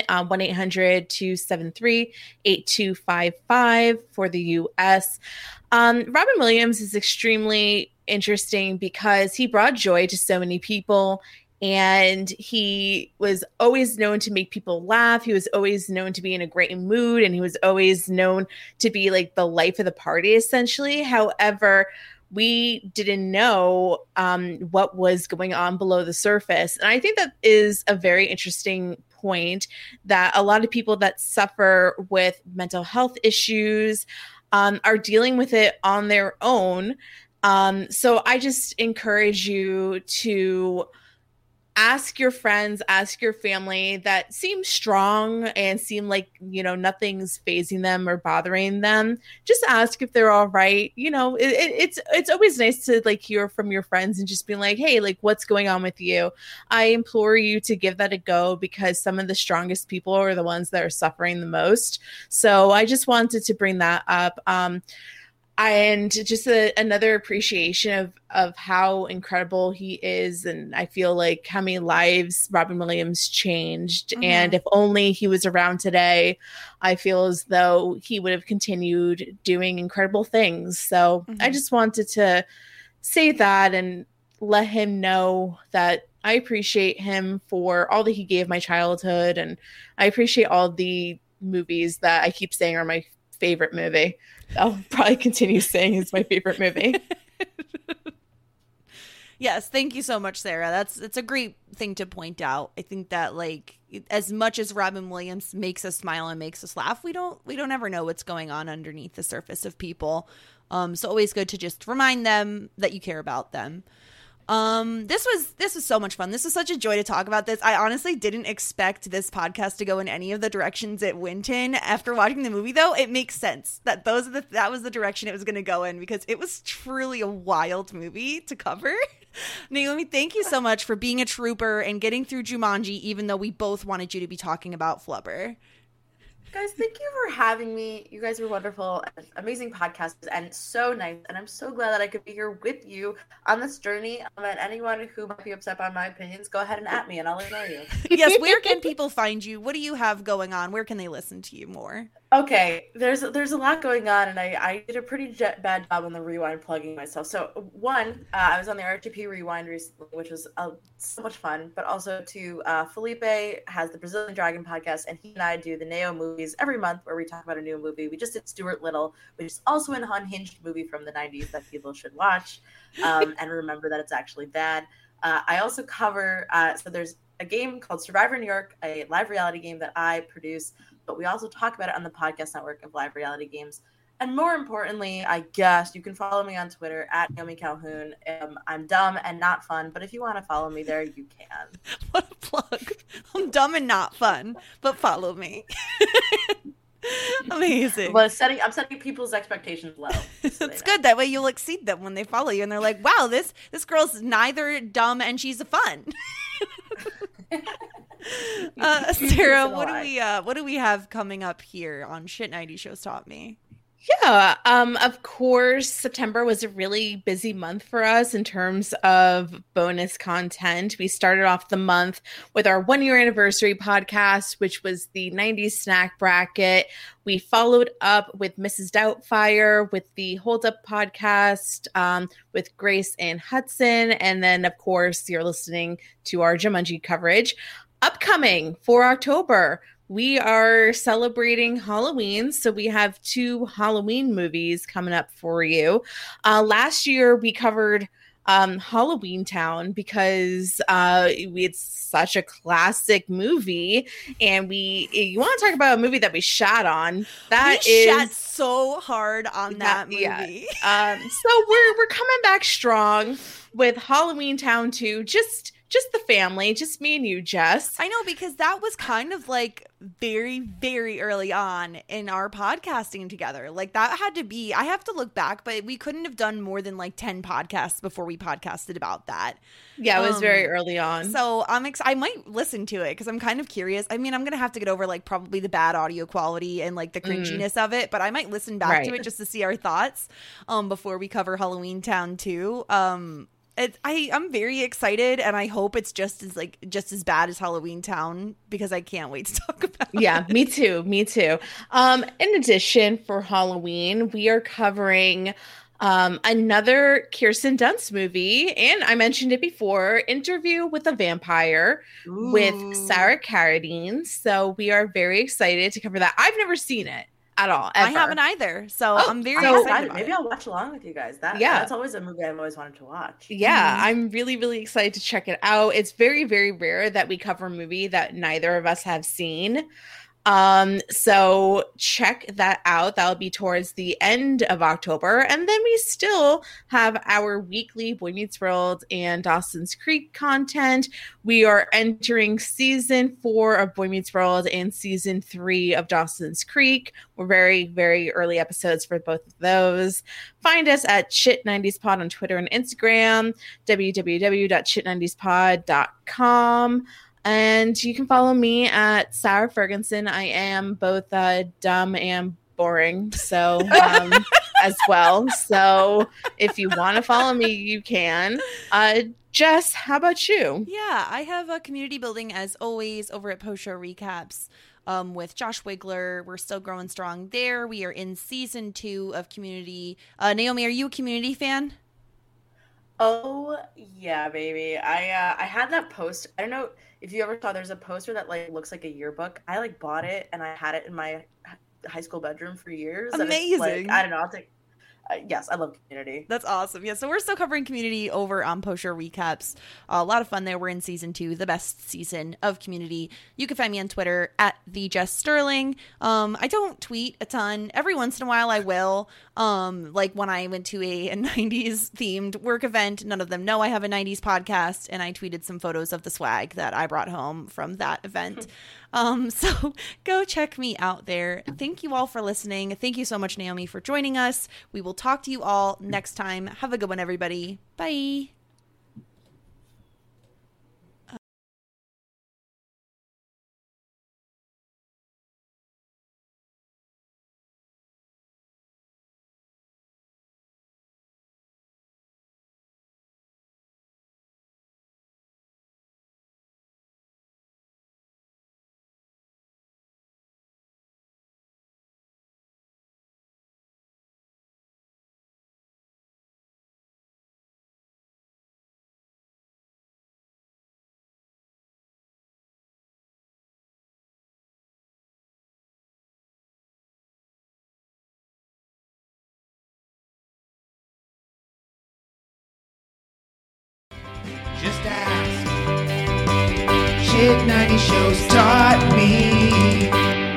1-800-273-8255 for the U.S. Robin Williams is extremely interesting because he brought joy to so many people. And he was always known to make people laugh. He was always known to be in a great mood. And he was always known to be like the life of the party, essentially. However, we didn't know what was going on below the surface. And I think that is a very interesting point, that a lot of people that suffer with mental health issues are dealing with it on their own. So I just encourage you to ask your friends, ask your family that seem strong and seem like, you know, nothing's fazing them or bothering them. Just ask if they're all right. You know, it's always nice to like hear from your friends and just be like, hey, like, what's going on with you? I implore you to give that a go because some of the strongest people are the ones that are suffering the most. So I just wanted to bring that up. And just another appreciation of how incredible he is. And I feel like how many lives Robin Williams changed. Mm-hmm. And if only he was around today, I feel as though he would have continued doing incredible things. So I just wanted to say that and let him know that I appreciate him for all that he gave my childhood. And I appreciate all the movies that I keep saying are my favorite movie. I'll probably continue saying it's my favorite movie. Yes, thank you so much, Sarah. It's a great thing to point out. I think that like as much as Robin Williams makes us smile and makes us laugh, we don't ever know what's going on underneath the surface of people. So always good to just remind them that you care about them. This was so much fun. This was such a joy to talk about this. I honestly didn't expect this podcast to go in any of the directions it went in. After watching the movie, though, it makes sense that that was the direction it was going to go in because it was truly a wild movie to cover. Naomi, thank you so much for being a trooper and getting through Jumanji, even though we both wanted you to be talking about Flubber. Guys, thank you for having me. You guys are wonderful, amazing podcasters, and so nice. And I'm so glad that I could be here with you on this journey. And anyone who might be upset by my opinions, go ahead and at me, and I'll ignore you. Yes, where can people find you? What do you have going on? Where can they listen to you more? Okay, there's a lot going on, and I did a pretty bad job on the rewind plugging myself. So one, I was on the RTP Rewind recently, which was so much fun. But also Felipe has the Brazilian Dragon podcast, and he and I do the Neo movies every month where we talk about a new movie. We just did Stuart Little, which is also an unhinged movie from the 90s that people should watch and remember that it's actually bad. I also cover, so there's a game called Survivor New York, a live reality game that I produce, but we also talk about it on the podcast network of live reality games. And more importantly, I guess you can follow me on Twitter at Naomi Calhoun. I'm dumb and not fun, but if you want to follow me there, you can. What a plug. I'm dumb and not fun, but follow me. Amazing. Well, I'm setting people's expectations low. It's good. That way you'll exceed them when they follow you and they're like, wow, this girl's neither dumb and she's a fun. Sarah, what do we have coming up here on Shit 90 Shows Taught Me? Yeah, of course, September was a really busy month for us in terms of bonus content. We started off the month with our 1-year anniversary podcast, which was the 90s snack bracket. We followed up with Mrs. Doubtfire with the Hold Up podcast with Grace and Hudson. And then, of course, you're listening to our Jumanji coverage. Upcoming for October, we are celebrating Halloween. So we have 2 Halloween movies coming up for you. Last year we covered Halloween Town because it's such a classic movie, and you want to talk about a movie that we shat on. We shat so hard on that movie. Yeah. So we're coming back strong with Halloween Town 2. Just the family, just me and you, Jess. I know, because that was kind of like very, very early on in our podcasting together. Like that had to be, I have to look back, but we couldn't have done more than like 10 podcasts before we podcasted about that. Yeah, it was very early on. So I might listen to it because I'm kind of curious. I mean, I'm going to have to get over like probably the bad audio quality and like the cringiness of it, but I might listen back to it just to see our thoughts before we cover Halloween Town 2. I'm very excited, and I hope it's just as bad as Halloween Town, because I can't wait to talk about it. Yeah, me too. In addition, for Halloween, we are covering another Kirsten Dunst movie, and I mentioned it before, Interview with a Vampire with Sarah Carradine. So we are very excited to cover that. I've never seen it at all, ever. I haven't either, so I'm very excited. Maybe I'll watch along with you guys. That's always a movie I've always wanted to watch. Yeah, I'm really, really excited to check it out. It's very, very rare that we cover a movie that neither of us have seen. So check that out. That'll be towards the end of October. And then we still have our weekly Boy Meets World and Dawson's Creek content. We are entering season 4 of Boy Meets World and season 3 of Dawson's Creek. We're very, very early episodes for both of those. Find us at Shit90spod on Twitter and Instagram, www.shit90spod.com. And you can follow me at Sarah Ferguson. I am both dumb and boring, so as well. So if you want to follow me, you can. Jess, how about you? Yeah, I have a community building as always over at Post Show Recaps with Josh Wigler. We're still growing strong there. We are in season 2 of Community. Naomi, are you a Community fan? Oh yeah, baby. I had that post. I don't know if you ever saw, there's a poster that like looks like a yearbook. I like bought it and I had it in my high school bedroom for years. Amazing. Like, I don't know. I'll take. Yes, I love Community. That's awesome. Yeah, so we're still covering Community over on Post Show Recaps. A lot of fun there. We're in season 2, the best season of Community. You can find me on Twitter at the Jess Sterling. I don't tweet a ton. Every once in a while I will. Like when I went to a 90s themed work event, none of them know I have a 90s podcast, and I tweeted some photos of the swag that I brought home from that event. So go check me out there. Thank you all for listening. Thank you so much, Naomi, for joining us. We will talk to you all next time. Have a good one, everybody. Bye. Just ask. Shit 90 shows taught me.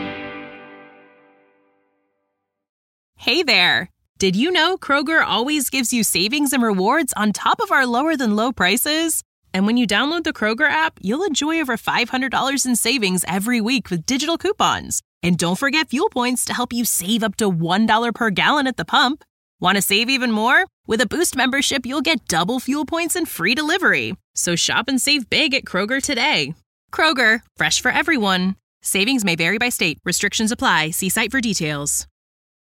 Hey there! Did you know Kroger always gives you savings and rewards on top of our lower-than-low prices? And when you download the Kroger app, you'll enjoy over $500 in savings every week with digital coupons. And don't forget fuel points to help you save up to $1 per gallon at the pump. Want to save even more? With a Boost membership, you'll get double fuel points and free delivery. So shop and save big at Kroger today. Kroger, fresh for everyone. Savings may vary by state. Restrictions apply. See site for details.